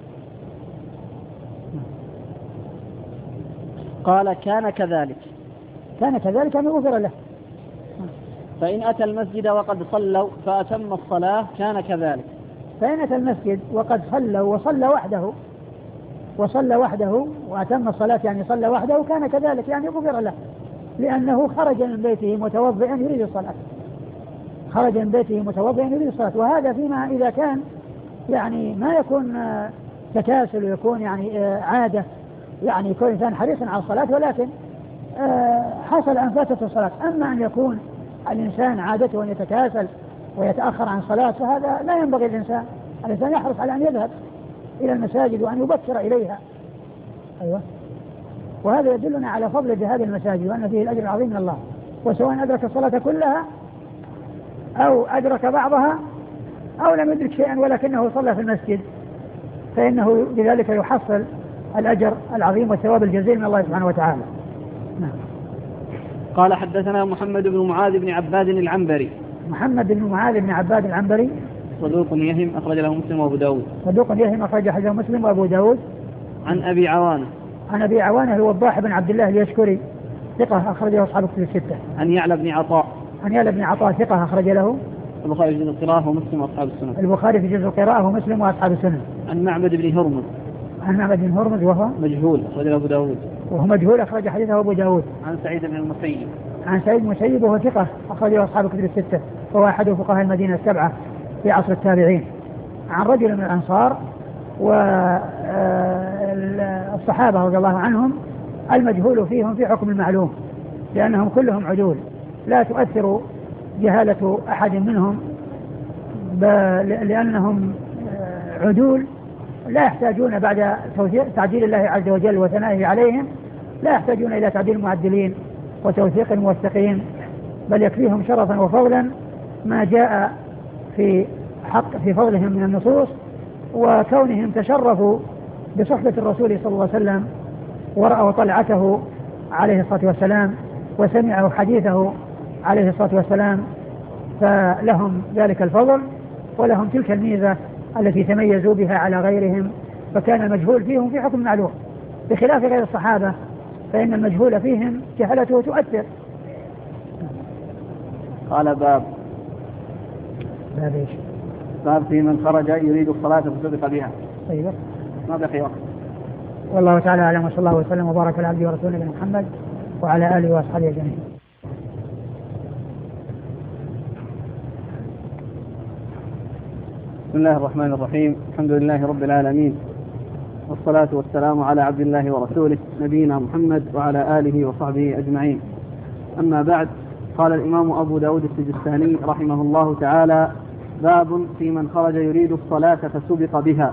قال كان كذلك. كان كذلك أن يغفر له. فإن أتى المسجد وقد صلوا فأتم الصلاة كان كذلك. فإن أتى المسجد وقد صلوا وصلى وحده وصلى وحده وأتم الصلاة يعني صلى وحده كان كذلك يعني غفر له، لأنه خرج من بيته متوضئا يريد الصلاة، خرج من بيته متوضئا يريد الصلاة. وهذا فيما إذا كان يعني ما يكون تكاسل ويكون يعني عادة، يعني يكون إنسان حريصا على الصلاة ولكن حصل أن فاتته الصلاة. أما أن يكون الإنسان عادته أن يتكاسل ويتأخر عن الصلاة فهذا لا ينبغي الإنسان، الإنسان يحرص على أن يذهب إلى المساجد وأن يبكر إليها. أيوة. وهذا يدلنا على فضل ذهاب المساجد وأن فيه الأجر العظيم من الله، وسواء أدرك الصلاة كلها أو أدرك بعضها أو لم يدرك شيئا ولكنه صلى في المسجد فإنه بذلك يحصل الأجر العظيم والثواب الجزيل من الله سبحانه وتعالى. نعم. قال حدثنا محمد بن معاذ بن عباد العنبري. محمد بن معاذ بن عباد العنبري صدوق يهم أخرج له مسلم وأبو داود. صدوق يهم أخرج له مسلم وأبو داود. عن أبي عوانة. عن أبي عوانة هو الضاحي بن عبد الله اليشكري ثقة أخرجه أصحاب الكتب الستة. عن يعلى بن عطاء. عن يعلى بن عطاء ثقة أخرج له البخاري في جزء القراءة ومسلم وأصحاب السنن. البخاري في جزء القراءة ومسلم وأصحاب السنن. عن معبد بن هرمز. عن معبد بن هرمز وهو مجهول أخرج له أبو داود. وهو مجهول أخرج حديثه أبو داود. عن سعيد بن المسيب. عن سعيد بن المسيب وهو ثقة أخرجه أصحاب الكتب الستة وهو أحد فقهاء المدينة السبعة في عصر التابعين. عن رجل من الأنصار والصحابة رضي الله عنهم المجهول فيهم في حكم المعلوم، لأنهم كلهم عدول لا تؤثر جهالة أحد منهم، لأنهم عدول لا يحتاجون بعد تعديل الله عز وجل وثنائه عليهم لا يحتاجون إلى تعديل المعدلين وتوثيق الموثقين، بل يكفيهم شرفا وفضلا ما جاء في حق في فضلهم من النصوص، وكونهم تشرفوا بصحبة الرسول صلى الله عليه وسلم ورأوا طلعته عليه الصلاة والسلام وسمعوا حديثه عليه الصلاة والسلام، فلهم ذلك الفضل ولهم تلك الميزة التي تميزوا بها على غيرهم، فكان المجهول فيهم في حكم معلوم، بخلاف غير الصحابة فإن المجهول فيهم جهلته تؤثر. قال باب باب ايش؟ باب في من خرج يريد الصلاة فسبق بها. طيب ما بقي وقت. والله تعالى أعلم، وصلى الله وسلم وبارك على عبده ورسوله محمد وعلى آله وأصحابه أجمعين. الله الرحمن الرحيم. الحمد لله رب العالمين، والصلاة والسلام على عبد الله ورسوله نبينا محمد وعلى آله وصحبه أجمعين. أما بعد، قال الإمام أبو داود السجستاني رحمه الله تعالى: باب في من خرج يريد الصلاة فسبق بها.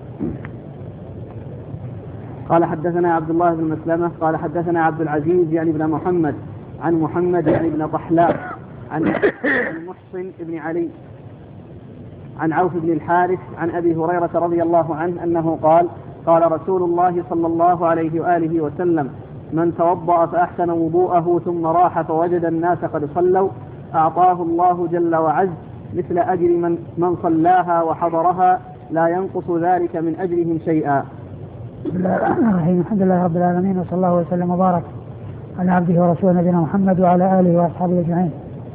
قال حدثنا عبد الله بن مسلمة قال حدثنا عبد العزيز يعني بن محمد عن محمد يعني بن طحلاء عن محصن بن علي عن عوف بن الحارث عن أبي هريرة رضي الله عنه أنه قال: قال رسول الله صلى الله عليه وآله وسلم: من توضأ فأحسن وضوءه ثم راح فوجد الناس قد صلوا أعطاه الله جل وعز مثل أجر من, من صلاها وحضرها لا ينقص ذلك من أجرهم شيئا. بسم الله الرحمن الرحيم. الحمد لله رب العالمين، وصلى الله وسلم وبارك على عبده ورسوله نبينا محمد وعلى آله وأصحابه أجمعين.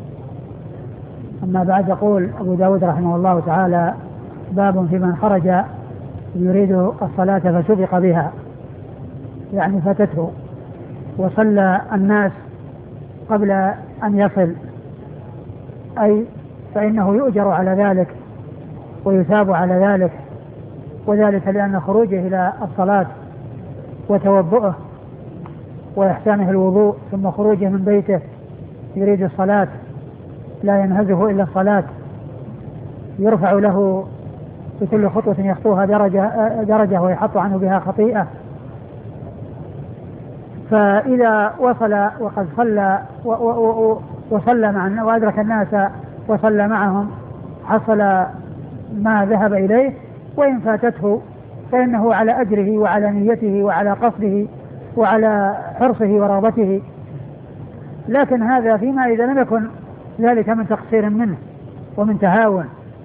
أما بعد، يقول أبو داود رحمه الله تعالى: باب في من خرج يريد الصلاة فسبق بها، يعني فاتته وصلى الناس قبل أن يصل، أي فإنه يؤجر على ذلك ويثاب على ذلك، وذلك لأن خروجه إلى الصلاة وتوضؤه وإحسانه الوضوء ثم خروجه من بيته يريد الصلاة لا ينهزه إلا الصلاة يرفع له بكل خطوة يخطوها درجة, درجة ويحط عنه بها خطيئة. فإذا وصل وقد صلى وصلى مع وأدرك الناس وصلى معهم حصل ما ذهب إليه، وإن فاتته فإنه على أجره وعلى نيته وعلى قصده وعلى حرصه ورغبته، لكن هذا فيما إذا لم يكن ذلك من تقصير منه ومن تهاون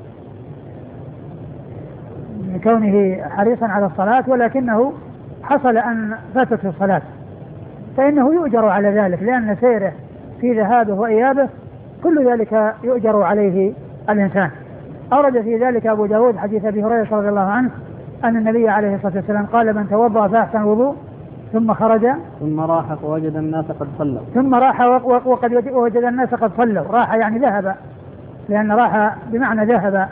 كونه حريصا على الصلاة، ولكنه حصل أن فاتته الصلاة فإنه يؤجر على ذلك، لأن سيره في ذهابه وإيابه كل ذلك يؤجر عليه الإنسان. أورد في ذلك أبو داود حديث أبي هريرة رضي الله عنه أن النبي عليه الصلاة والسلام قال: من توضأ فأحسن الوضوء ثم خرج ثم راح فوجد الناس قد صلوا ثم راح وقد وجد الناس قد صلوا. راح يعني ذهب، لأن راح بمعنى ذهب،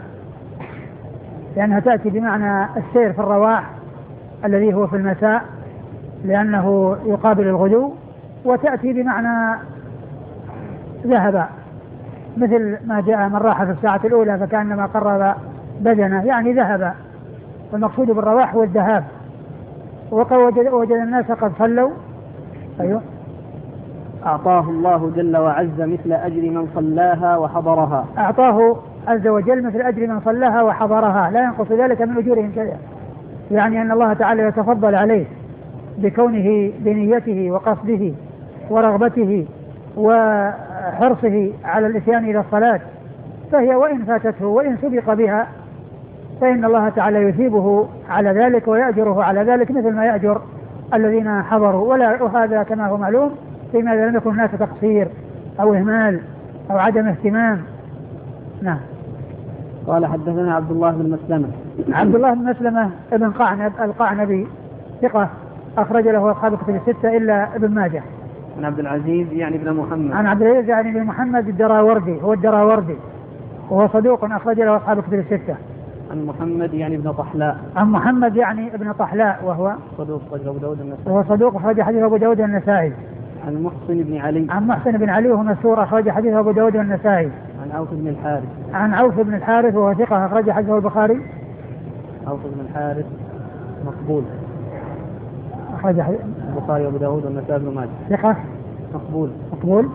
لأنها تأتي بمعنى السير في الرواح الذي هو في المساء لأنه يقابل الغدو، وتأتي بمعنى ذهب، مثل ما جاء من راح في الساعة الأولى فكأنما قرب بدنه، يعني ذهب، والمقصود بالرواح والذهاب. وقد وجد الناس قد صلوا. أيوه. أعطاه الله جل وعز مثل أجر من صلاها وحضرها. أعطاه عز وجل مثل أجر من صلاها وحضرها لا ينقص ذلك من أجورهم شيئا، يعني أن الله تعالى يتفضل عليه بكونه بنيته وقصده ورغبته وحرصه على الإتيان إلى الصلاة، فهي وإن فاتته وإن سبق بها فإن الله تعالى يثيبه على ذلك ويأجره على ذلك مثل ما يأجر الذين حضروا. ولا وهذا كما هو معلوم فيما لم يكن هناك تقصير أو إهمال أو عدم اهتمام. نعم. قال حدثنا عبد الله بن مسلمة. عبد الله بن مسلمة ابن قعنب القعنبي ثقة أخرج له أصحاب الكتب الستة إلا ابن ماجه. عن عبد العزيز يعني بن محمد. عن عبد العزيز يعني بن محمد الدراوردي، هو الدراوردي وهو صدوق أخرج له أصحاب الكتب الستة. عن محمد يعني ابن طحلاء. عن محمد يعني ابن طحلاء وهو صدوق أخرج أبو داود النسائي. وهو صدوق أخرج حديث أبو داود النسائي. عن محصن بن علي. عن محصن بن علي وهو مسور أخرج حديث أبو داود النسائي. عن عوف بن الحارث. عن عوف بن الحارث وهو ثقة أخرج حديثه البخاري. عوف بن الحارث مقبول أخرج حديث البخاري وأبو داود والنسائي بن ماجه. ثقة مقبول مقبول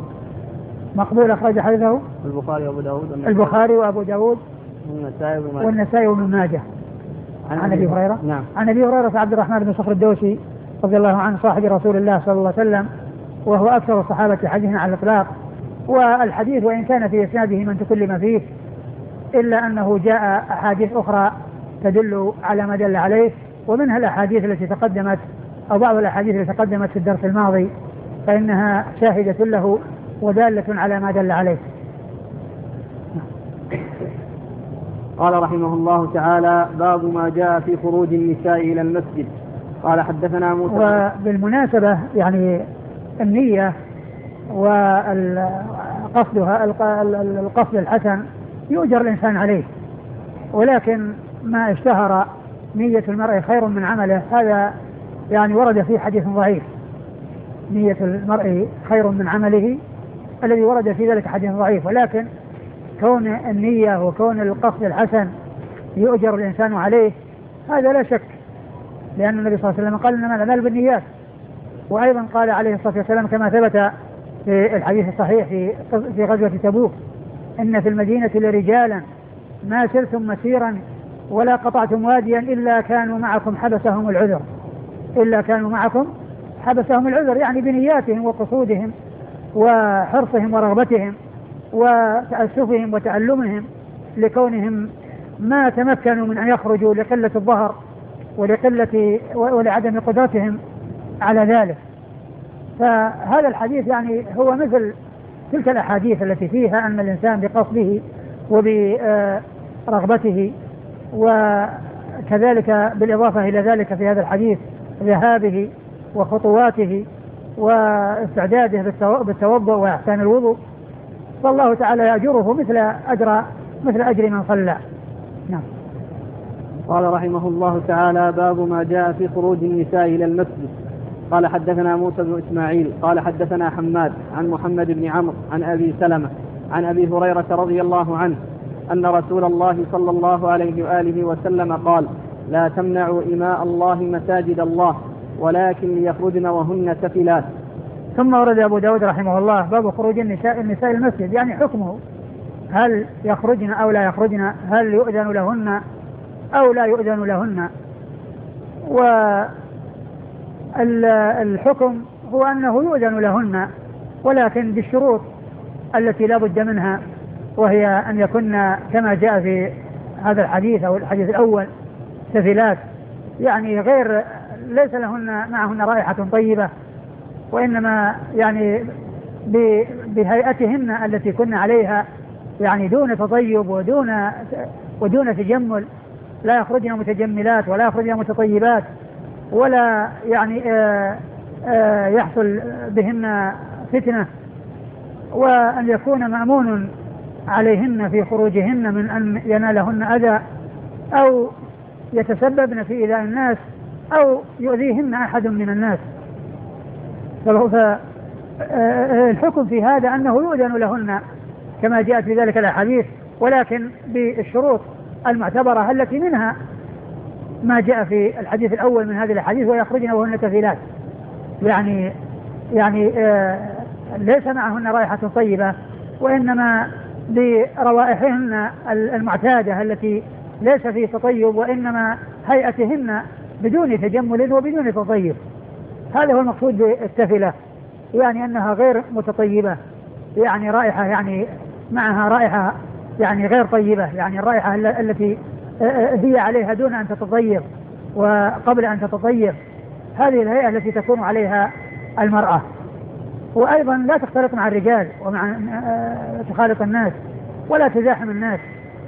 مقبول أخرج حديثه البخاري وأبو داود البخاري وأبو داود والنسائي بن ماجه. والنسائي وابن ماجه. عن أبي هريرة. نعم. عن أبي هريرة عبد الرحمن بن صخر الدوسي رضي الله عنه صاحب رسول الله صلى الله عليه وسلم، وهو أكثر الصحابة حديثا على الإطلاق. والحديث وإن كان في إسناده من تكلم فيه إلا أنه جاء أحاديث أخرى تدل على ما دل عليه، ومنها الأحاديث التي تقدمت أو بعض الأحاديث التي تقدمت في الدرس الماضي فإنها شاهدة له ودالة على ما دل عليه. قال رحمه الله تعالى: باب ما جاء في خروج النساء إلى المسجد. قال حدثنا موسى. وبالمناسبة يعني النية وقصدها القصد الحسن يؤجر الإنسان عليه، ولكن ما اشتهر نية المرء خير من عمله هذا يعني ورد في حديث ضعيف. نية المرء خير من عمله الذي ورد في ذلك حديث ضعيف، ولكن كون النية وكون القصد الحسن يؤجر الإنسان عليه هذا لا شك، لأن النبي صلى الله عليه وسلم قال إنما الأعمال بالنيات. وأيضا قال عليه الصلاة والسلام كما ثبت في الحديث الصحيح في في غزوة تبوك: إن في المدينة لرجالا ما سرتم مسيرا ولا قطعتم واديا إلا كانوا معكم حبسهم العذر إلا كانوا معكم حبسهم العذر، يعني بنياتهم وقصودهم وحرصهم ورغبتهم وتأسفهم وتألمهم لكونهم ما تمكنوا من أن يخرجوا لقلة الظهر ولقلة ولعدم قدرتهم على ذلك. فهذا الحديث يعني هو مثل تلك الأحاديث التي فيها أن الإنسان بقصده وبرغبته، وكذلك بالإضافة إلى ذلك في هذا الحديث ذهابه وخطواته واستعداده بالتوضؤ وإحسان الوضوء، فالله تعالى يأجره مثل أجر مثل أجر من صلى. نعم. قال رحمه الله تعالى: باب ما جاء في خروج النساء إلى المسجد. قال حدثنا موسى بن إسماعيل قال حدثنا حماد عن محمد بن عمرو عن أبي سلمة عن أبي هريرة رضي الله عنه أن رسول الله صلى الله عليه وآله وسلم قال: لا تمنعوا إماء الله مساجد الله ولكن ليخرجن وهن سفلات. ثم ورد أبو داود رحمه الله باب خروج النساء النساء المسجد، يعني حكمه هل يخرجن أو لا يخرجن، هل يؤذن لهن أو لا يؤذن لهن. والحكم هو أنه يؤذن لهن ولكن بالشروط التي لا بد منها، وهي أن يكن كما جاء في هذا الحديث أو الحديث الأول سفلات، يعني غير ليس لهن معهن رائحة طيبة، وإنما يعني بهيئتهن التي كن عليها، يعني دون تطيب ودون ودون تجمل، لا يخرجن متجملات ولا يخرجن متطيبات، ولا يعني آآ آآ يحصل بهن فتنة، وأن يكون مأمون عليهن في خروجهن من أن ينالهن أذى أو يتسببن في إيذاء الناس أو يؤذيهن أحد من الناس. فالحكم في هذا أنه يؤذن لهن كما جاءت في ذلك الأحاديث، ولكن بالشروط المعتبرة التي منها ما جاء في الحديث الأول من هذه الأحاديث: ويخرجن وهن سفلات، يعني يعني آه ليس معهن رائحة طيبة، وإنما بروائحهن المعتادة التي ليس في تطيب، وإنما هيئتهن بدون تجمل وبدون تطيب. هذا هو المقصود بالسفلة، يعني أنها غير متطيبة، يعني رائحة يعني معها رائحة يعني غير طيبة، يعني الرائحة التي هي عليها دون أن تتطيب وقبل أن تتطيب، هذه الهيئة التي تكون عليها المرأة. وأيضا لا تختلط مع الرجال ومع تخالط الناس ولا تزاحم الناس،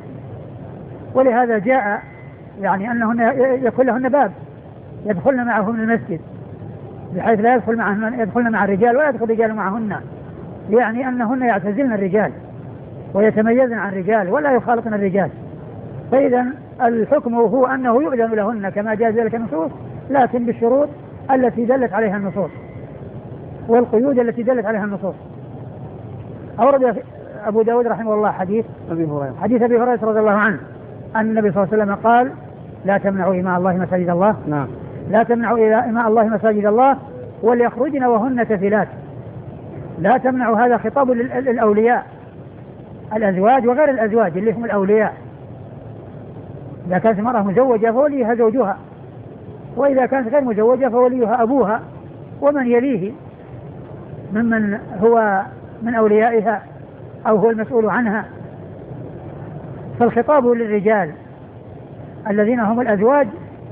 ولهذا جاء يعني أنهن يكون لهن باب يدخلن معهم المسجد، بحيث لا يدخل معهن يدخلن مع الرجال ولا يدخل الرجال معهن، يعني أنهن يعتزلن الرجال ويتميزن عن الرجال ولا يخالطن الرجال. فإذا الحكم هو أنه يؤذن لهن كما جاء ذلك النصوص، لكن بالشروط التي دلت عليها النصوص والقيود التي دلت عليها النصوص. أورد أبو داود رحمه الله حديث أبي هريرة حديث أبي هريرة رضي الله عنه أن النبي صلى الله عليه وسلم قال: لا تمنعوا إماء الله مساجد الله. نعم. لا تمنعوا إماء الله مساجد الله وليخرجن وهن سفلات. لا تمنعوا، هذا خطاب للأولياء، الأزواج وغير الأزواج اللي هم الأولياء. إذا كانت المرأة مزوجة فوليها زوجها، وإذا كانت غير مزوجة فوليها أبوها ومن يليه ممن هو من أوليائها أو هو المسؤول عنها. فالخطاب للرجال الذين هم الأزواج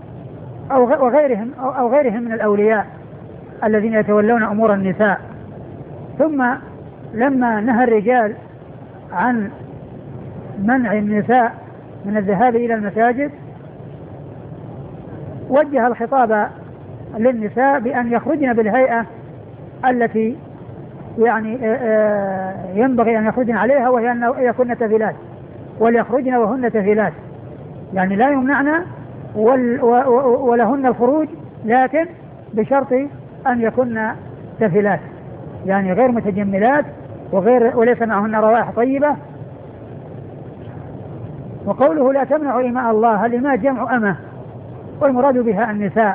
أو وغيرهم أو غيرهم من الأولياء الذين يتولون أمور النساء. ثم لما نهى الرجال عن منع النساء من الذهاب إلى المساجد وجه الخطاب للنساء بأن يخرجن بالهيئة التي يعني ينبغي أن يخرجن عليها، وهي أن يكون سفلات، وليخرجن وهن سفلات، يعني لا يمنعن ولهن الخروج، لكن بشرط أن يكن سافلات، يعني غير متجملات وغير وليس معهن روائح طيبة. وقوله لا تمنعوا إماء الله، الإماء جمع أمة والمراد بها النساء.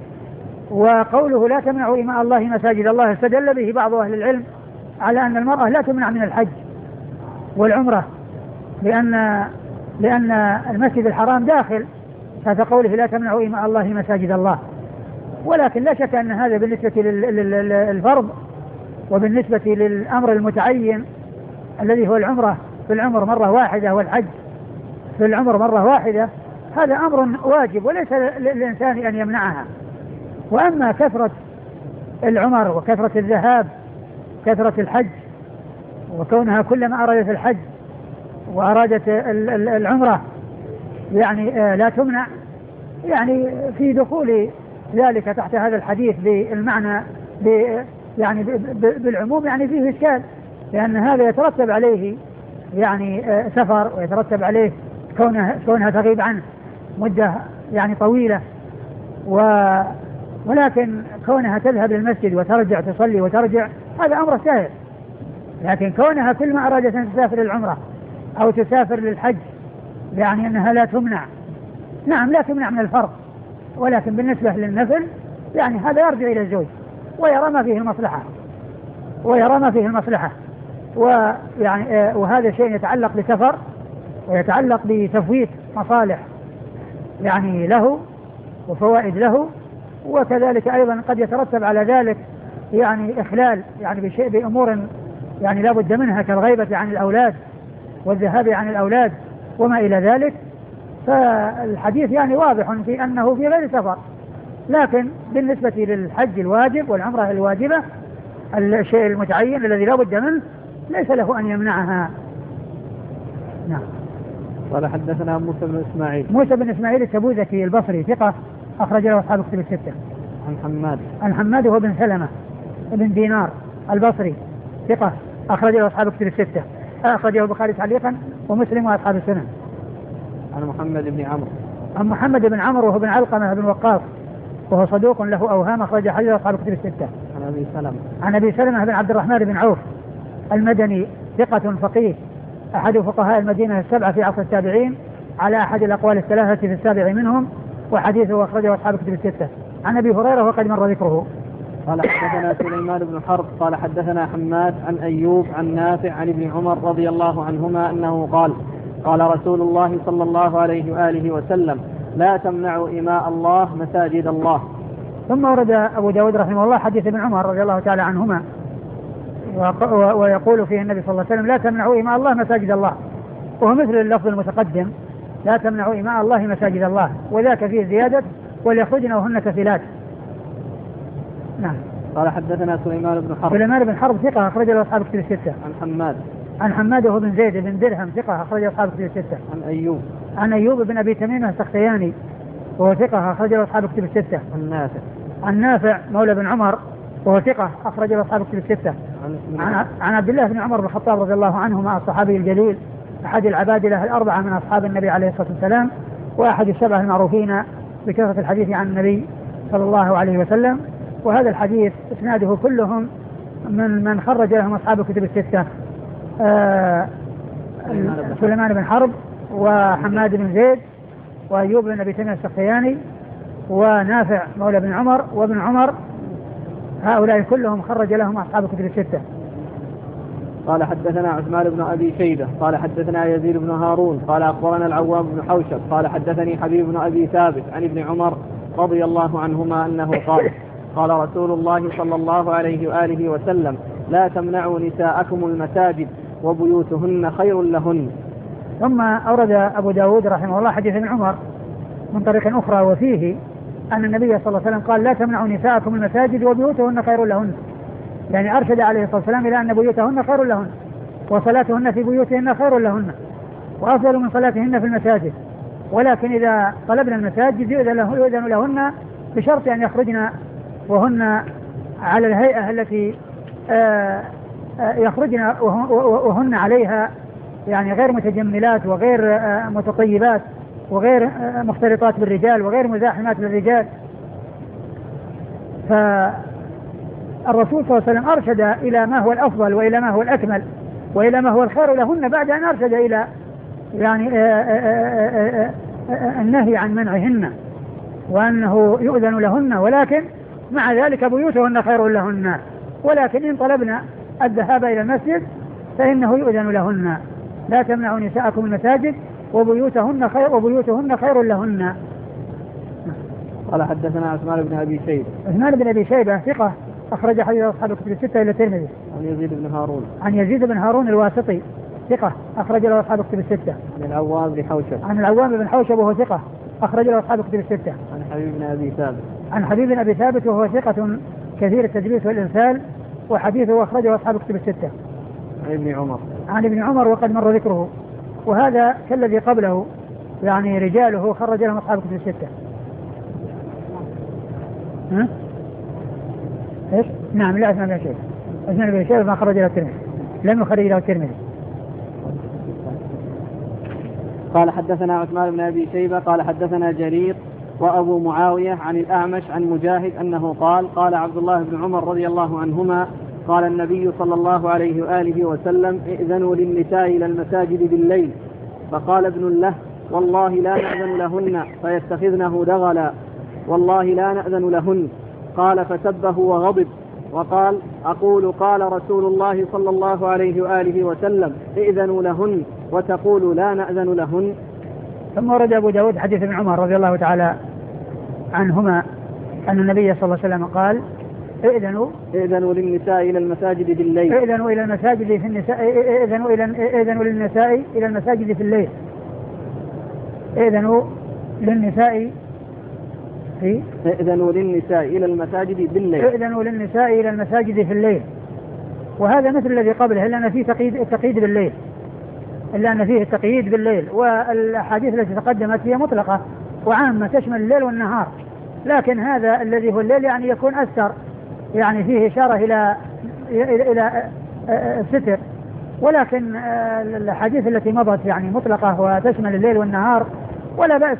وقوله لا تمنعوا إماء الله مساجد الله استدل به بعض أهل العلم على أن المرأة لا تمنع من الحج والعمرة، لأن لأن المسجد الحرام داخل تحت قوله لا تمنعوا إماء الله مساجد الله. ولكن لا شك أن هذا بالنسبة للفرض، وبالنسبة للأمر المتعين الذي هو العمرة في العمر مرة واحدة والحج في العمر مرة واحدة، هذا أمر واجب وليس للإنسان أن يمنعها. وأما كثرة العمر وكثرة الذهاب كثرة الحج وكونها كلما أرادت الحج وأرادت العمرة يعني لا تمنع، يعني في دخول ذلك تحت هذا الحديث بالمعنى يعني بالعموم يعني فيه إشكال، لأن هذا يترتب عليه يعني سفر، ويترتب عليه كونها, كونها تغيب عنه مدة يعني طويلة، و ولكن كونها تذهب للمسجد وترجع تصلي وترجع هذا أمر سهل. لكن كونها كل ما أرادت أن تسافر للعمرة أو تسافر للحج يعني أنها لا تمنع، نعم لا تمنع من الفرض، ولكن بالنسبة للنفل يعني هذا يرجع إلى الزوج ويرى ما فيه المصلحة ويرى ما فيه المصلحة ويعني وهذا شيء يتعلق بسفر ويتعلق بتفويت مصالح يعني له وفوائد له، وكذلك أيضا قد يترتب على ذلك يعني إخلال يعني بشيء بأمور يعني لا بد منها كالغيبة عن الأولاد والذهاب عن الأولاد وما إلى ذلك. فالحديث يعني واضح في أنه في غير سفر، لكن بالنسبة للحج الواجب والعمرة الواجبة الشيء المتعين الذي لا بد منه ليس له أن يمنعها. نعم. قال حدثنا موسى بن إسماعيل موسى بن إسماعيل التبوذكي البصري ثقة أخرج له أصحاب كتب الستة. عن حماد عن حماد هو بن سلمة بن دينار البصري ثقة أخرج له أصحاب كتب الستة، أخرجه البخاري تعليقا ومسلم وأصحاب السنن. عن محمد بن عمرو عن محمد بن عمرو وهو بن علقمة بن وقاص وهو صدوق له أوهام أخرج حديث أصحاب كتب الستة. عن أبي سلمة عن أبي سلمة بن عبد الرحمن بن عوف المدني ثقة فقيه أحد فقهاء المدينة السبعة في عصر التابعين على أحد الأقوال الثلاثة في السابع منهم، وحديثه أخرجه أصحاب كتب الستة. عن أبي هريرة وقد مر ذكره. قال حدثنا سليمان بن حرب قال حدثنا حماد عن أيوب عن نافع عن ابن عمر رضي الله عنهما أنه قال قال رسول الله صلى الله عليه وآله وسلم لا تمنعوا إماء الله مساجد الله. ثم ورد أبو داود رحمه الله حديث ابن عمر رضي الله تعالى عنهما ويقول فيه النبي صلى الله عليه وسلم لا تمنعوا إماء الله مساجد الله، وهو مثل اللفظ المتقدم لا تمنعوا إماء الله مساجد الله، وذاك فيه زيادة وليخرجن وهن كفلات. نعم. قال حدثنا سليمان بن حرب سليمان بن حرب ثقة أخرج له أصحاب كتب الستة. عن حماد عن حماد وهو بن زيد بن درهم ثقة أخرج له أصحاب كتب الستة. عن أيوب عن أيوب بن أبي تميم السختياني وهو ثقة أخرج له أصحاب كتب الستة. عن نافع عن نافع مولى بن عمر وهو ثقة أخرج له أصحاب كتب الستة. عن, عن عبد الله بن عمر بن الخطاب رضي الله عنهما الصحابي الجليل أحد العبادلة الأربعة من أصحاب النبي عليه الصلاة والسلام وأحد السبعة المعروفين بكثرة الحديث عن النبي صلى الله عليه وسلم. وهذا الحديث اسناده كلهم من من خرج لهم أصحاب الكتب الستة، آه سليمان بن حرب وحماد بن زيد وأيوب بن أبي تميم السختياني ونافع مولى بن عمر وابن عمر، هؤلاء كلهم خرج لهم أصحاب الكتب الستة. قال حدثنا عثمان بن أبي شيبة قال حدثنا يزيد بن هارون قال أخبرنا العوام بن حوشب قال حدثني حبيب بن أبي ثابت عن ابن عمر رضي الله عنهما أنه قال قال رسول الله صلى الله عليه وآله وسلم لا تمنعوا نساءكم المساجد وبيوتهن خير لهن. ثم أورد أبو داود رحمه الله حديث ابن عمر من طريق أخرى وفيه أن النبي صلى الله عليه وسلم قال لا تمنعوا نساءكم المساجد وبيوتهن خير لهن، يعني أرشد عليه الصلاة والسلام إلى أن بيوتهن خير لهن وصلاتهن في بيوتهن خير لهن وأفضل من صلاتهن في المساجد، ولكن إذا طلبنا المساجد يؤذن لهن بشرط أن يخرجن وهن على الهيئة التي يخرجن وهن عليها يعني غير متجملات وغير متطيبات وغير مختلطات بالرجال وغير مزاحمات للرجال. فالرسول صلى الله عليه وسلم أرشد إلى ما هو الأفضل وإلى ما هو الأكمل وإلى ما هو الخير لهن بعد أن أرشد إلى يعني النهي عن منعهن وأنه يؤذن لهن، ولكن مع ذلك بيوتهن خير لهن، ولكن إن طلبنا الذهاب إلى المسجد فإنه يؤذن لهن. لا تمنعوا نساءكم المساجد وبيوتهن خير وبيوتهن خير لهن. قال حدثنا عثمان بن أبي شيبة. عثمان بن أبي شيبة ثقة أخرج حديث أصحاب الكتب الستة إلى الترمذي. عن يزيد بن هارون. عن يزيد بن هارون الواسطي ثقة أخرج له أصحاب الكتب الستة. عن العوام بن حوشب. عن العوام بن حوشب وهو ثقة أخرج له أصحاب الكتب الستة. عن حبيب بن أبي ثابت. عن حبيب بن أبي ثابت وهو ثقة كثير التدليس والإرسال وحديثه أخرجه أصحاب الكتب الستة. عن ابن عمر. عن ابن عمر وقد مر ذكره، وهذا كالذي قبله يعني رجاله خرج لهم أصحاب الكتب الستة. ها؟ إيش؟ نعم لا أسمع من شيء. أسمع من شيء ما خرج له الترمذي، لم يخرج له الترمذي. قال حدثنا عثمان بن أبي شيبة قال حدثنا جرير وأبو معاوية عن الأعمش عن مجاهد أنه قال قال عبد الله بن عمر رضي الله عنهما قال النبي صلى الله عليه وآله وسلم ائذنوا للنساء إلى المساجد بالليل، فقال ابن له والله لا نأذن لهن فيتخذنه دغلا، والله لا نأذن لهن. قال فسبه وغضب وقال أقول قال رسول الله صلى الله عليه وآله وسلم ائذنوا لهن وتقول لا نأذن لهن. ثم ورد أبو داود حديث ابن عمر رضي الله تعالى عنهما أن النبي صلى الله عليه وسلم قال ائذنوا ائذنوا للنساء إلى المساجد بالليل ائذنوا إلى المساجد في النساء ائذنوا إلى ائذنوا للنساء إلى المساجد في الليل ائذنوا للنساء في ائذنوا للنساء إلى المساجد بالليل ائذنوا للنساء إلى المساجد في الليل. وهذا مثل الذي قبله إلا أن فيه تقييد التقييد بالليل إلا أن فيه التقييد بالليل والأحاديث التي تقدمت هي مطلقة وعامة تشمل الليل والنهار، لكن هذا الذي هو الليل يعني يكون أكثر يعني فيه إشارة إلى إلى إلى الستر، ولكن الحديث التي مضت يعني مطلقة وتشمل الليل والنهار، ولا بأس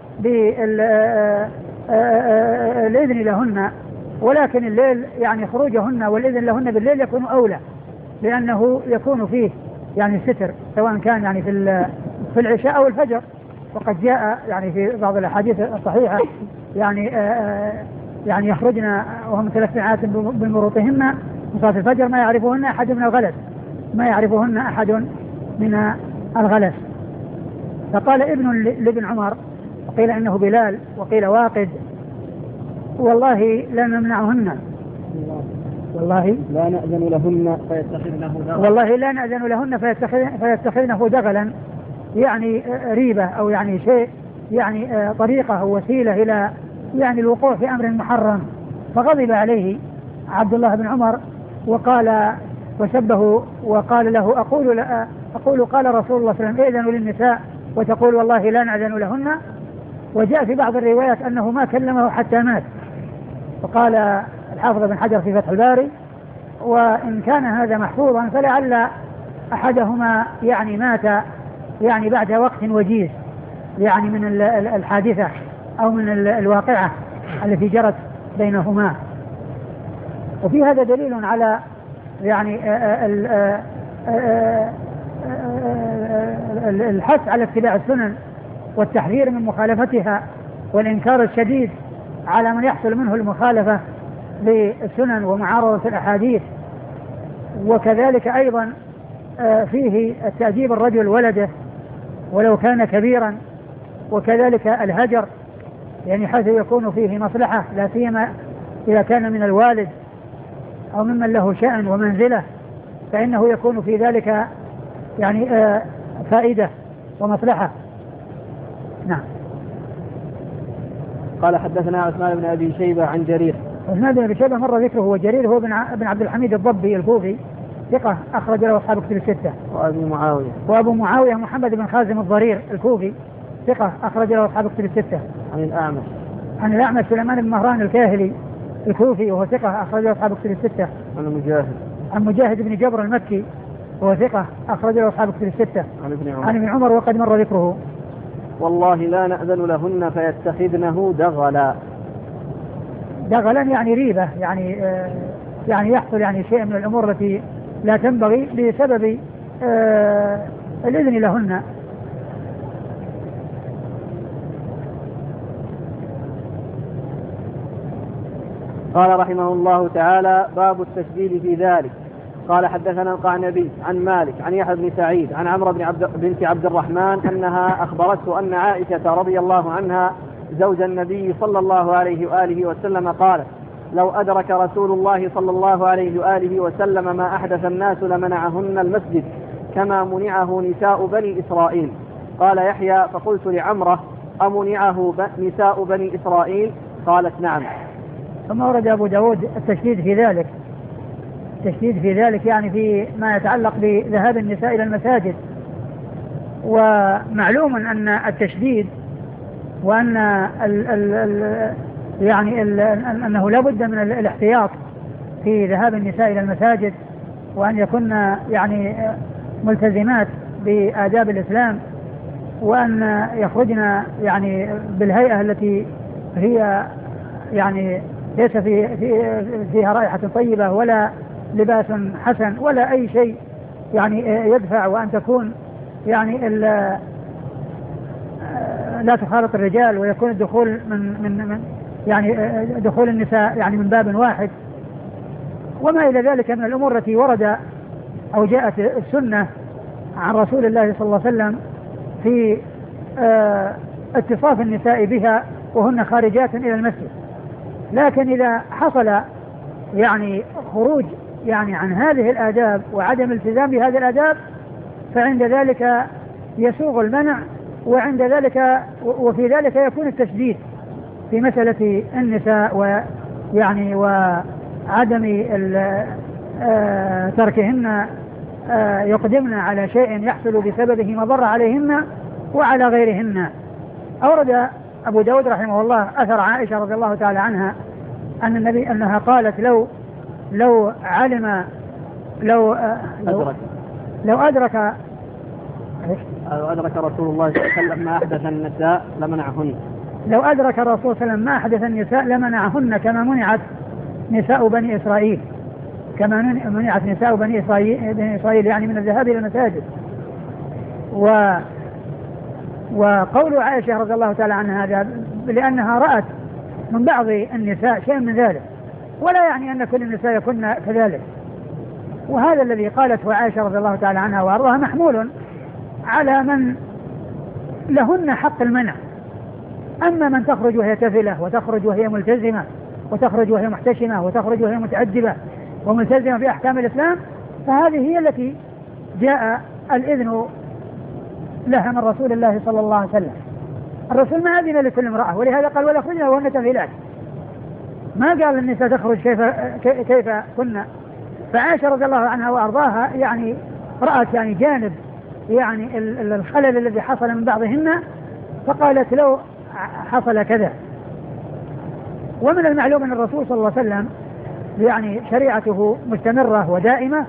بالإذن لهن، ولكن الليل يعني خروجهن والإذن لهن بالليل يكون أولى لأنه يكون فيه يعني الستر سواء كان يعني في في العشاء أو الفجر. وقد جاء يعني في بعض الأحاديث الصحيحة يعني يعني يخرجن وهم ثلاث ساعات بمروطهن من صلاة الفجر ما يعرفهن أحد من الغلس ما يعرفهن أحد من الغلس. فقال ابن لابن عمر وقيل إنه بلال وقيل واقد والله لا نمنعهن والله لا نأذن لهن فيتخذنه دغلا والله لا نأذن لهن فيتخذنه دغلا يعني ريبة أو يعني شيء يعني طريقة أو وسيلة إلى يعني الوقوع في أمر محرم. فغضب عليه عبد الله بن عمر وقال وسبه وقال له أقول أقول قال رسول الله صلى الله عليه وسلم ائذنوا للنساء وتقول والله لا نأذن لهن. وجاء في بعض الروايات أنه ما كلمه حتى مات. وقال الحافظ بن حجر في فتح الباري وإن كان هذا محفوظا فلعل أحدهما يعني مات يعني بعد وقت وجيز يعني من الحادثة أو من الواقعة التي جرت بينهما. وفي هذا دليل على يعني الحث على اتباع السنن والتحذير من مخالفتها والإنكار الشديد على من يحصل منه المخالفة للسنن ومعارضة الأحاديث. وكذلك أيضا فيه التأديب الرجل ولده ولو كان كبيرا، وكذلك الهجر يعني حيث يكون فيه مصلحة لا سيما إذا كان من الوالد أو ممن له شأن ومنزلة فإنه يكون في ذلك يعني فائدة ومصلحة. نعم. قال حدثنا عثمان بن أبي شيبة عن جرير. عثمان بن أبي شيبة مر ذكره وجرير هو بن عبد الحميد الضبي الكوفي ثقة أخرج له أصحاب الكتب الستة. وأبو معاوية وأبو معاوية محمد بن خازم الضرير الكوفي ثقة أخرج له أصحاب الكتب الستة. عن الأعمش عن الأعمش سليمان بن مهران الكاهلي الكوفي وهو ثقة أخرج له أصحاب الكتب الستة. عن مجاهد عن مجاهد بن جبر المكي وهو ثقة أخرج له أصحاب الكتب الستة. عن ابن عمر عن ابن عمر وقد مر ذكره. والله لا نأذن لهن فيتخذنه دغلا. دغلا يعني ريبة، يعني آه يعني يحصل يعني شيء من الأمور التي لا تنبغي بسبب آه الإذن لهن. قال رحمه الله تعالى: باب التشديد في ذلك. قال: حدثنا القعنبي عن مالك عن يحيى بن سعيد عن عمرو بن عبد بنت عبد الرحمن أنها أخبرته أن عائشة رضي الله عنها زوج النبي صلى الله عليه وآله وسلم قالت: لو أدرك رسول الله صلى الله عليه وآله وسلم ما أحدث الناس لمنعهن المسجد كما منعه نساء بني إسرائيل. قال يحيى: فقلت لعمرة: أمنعه نساء بني إسرائيل؟ قالت: نعم. ثم ورد أبو داود التشديد في ذلك، التشديد في ذلك يعني في ما يتعلق بذهاب النساء إلى المساجد. ومعلوم أن التشديد وأن ال ال ال يعني ال أنه لا بد من الاحتياط في ذهاب النساء إلى المساجد، وأن يكن يعني ملتزمات بآداب الإسلام، وأن يخرجن يعني بالهيئة التي هي يعني ليس في في فيها رائحة طيبة ولا لباس حسن ولا أي شيء يعني يدفع، وأن تكون يعني لا تخالط الرجال، ويكون الدخول من من من يعني دخول النساء يعني من باب واحد، وما إلى ذلك من الأمور التي ورد أو جاءت السنة عن رسول الله صلى الله عليه وسلم في اتصاف النساء بها وهن خارجات إلى المسجد. لكن إذا حصل يعني خروج يعني عن هذه الآداب وعدم الالتزام بهذه الآداب فعند ذلك يسوغ المنع، وعند ذلك وفي ذلك يكون التشديد في مسألة النساء ويعني وعدم تركهن يقدمن على شيء يحصل بسببه مضر عليهن وعلى غيرهن. أورد أبو داود رحمه الله أثر عائشة رضي الله تعالى عنها أن النبي أنها قالت: لو لو علم لو لو أدرك لو أدرك لو أدرك رسول الله صلى الله عليه وسلم ما أحدث النساء لمنعهن لو أدرك الرسول صلى الله عليه وسلم ما أحدث النساء لمنعهن كما منعت نساء بني إسرائيل، كما منعت نساء بني إسرائيل, بني إسرائيل يعني من الذهاب إلى المساجد. و وقول عائشة رضي الله تعالى عنها هذا لأنها رأت من بعض النساء شيء من ذلك، ولا يعني أن كل النساء يكن كذلك. وهذا الذي قالته عائشة رضي الله تعالى عنها وأرضاها محمول على من لهن حق المنع. أما من تخرج وهي تفلة وتخرج وهي ملتزمة وتخرج وهي محتشمة وتخرج وهي متأدبة وملتزمة بأحكام الإسلام، فهذه هي التي جاء الإذن لها من رسول الله صلى الله عليه وسلم. الرسول ما أذن لكل امرأة، ولهذا قال: ولا خرجنا وهن تفلات. ما قال النساء تخرج كيف كيف كنا. فعائشة رضي الله عنها وأرضاها يعني رأت يعني جانب يعني الخلل الذي حصل من بعضهن، فقالت: لو حصل كذا. ومن المعلوم أن الرسول صلى الله عليه وسلم يعني شريعته مستمرة ودائمة،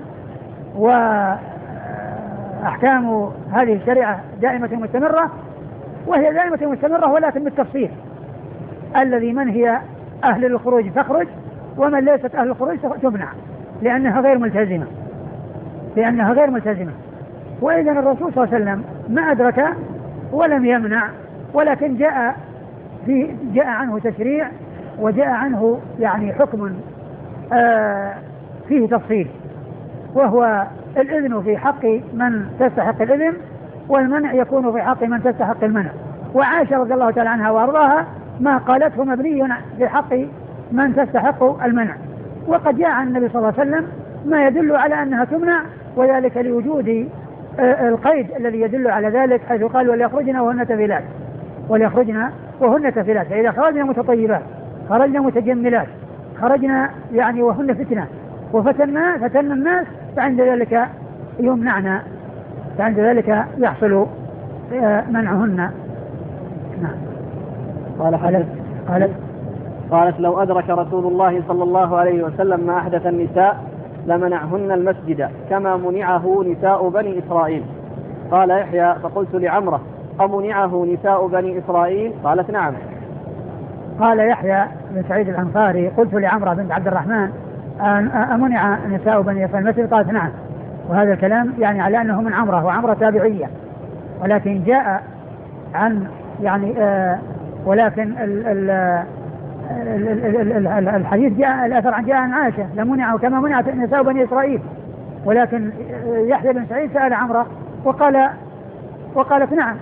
وأحكام هذه الشريعة دائمة مستمرة، وهي دائمة مستمرة ولكن بالتفصيل. الذي من هي أهل الخروج تخرج، ومن ليست أهل الخروج تمنع لأنها غير ملتزمة لأنها غير ملتزمة وإذا الرسول صلى الله عليه وسلم ما أدرك ولم يمنع، ولكن جاء فيه جاء عنه تشريع وجاء عنه يعني حكم آه فيه تفصيل، وهو الإذن في حق من تستحق الإذن، والمنع يكون في حق من تستحق المنع. وعائشة رضي الله تعالى عنها وأرضاها ما قالته مبني في حق من تستحق المنع. وقد جاء عن النبي صلى الله عليه وسلم ما يدل على أنها تمنع، وذلك لوجود القيد الذي يدل على ذلك، حيث قال: وليخرجن وهن تفلات وليخرجن وهن تفلات. فإذا خرجنا متطيبات، خرجنا متجملات، خرجنا يعني وهن فتنة وفتنا فتن الناس، فعند ذلك يمنعنا، فعند ذلك يحصل منعهن. نعم. قال حدث قالت قالت: لو أدرك رسول الله صلى الله عليه وسلم ما أحدث النساء لمنعهن المسجد كما منعه نساء بني إسرائيل. قال يحيى: فقلت لعمرة: أمنعه نساء بني إسرائيل؟ قالت نعم. قال يحيى بن سعيد الأنصاري قلت لعمرة بنت عبد الرحمن أمنع نساء بني إسرائيل المسجد؟ قالت نعم. وهذا الكلام يعني على أنه من عمرة، وعمرة تابعية، ولكن جاء عن يعني آه ولكن ال ال ال ال الحديث جاء الأثر عن جاء عن عائشة لمنعه كما منعت نساء بني إسرائيل، ولكن يحيى بن سعيد سأل عمرة وقال وقالت نعم،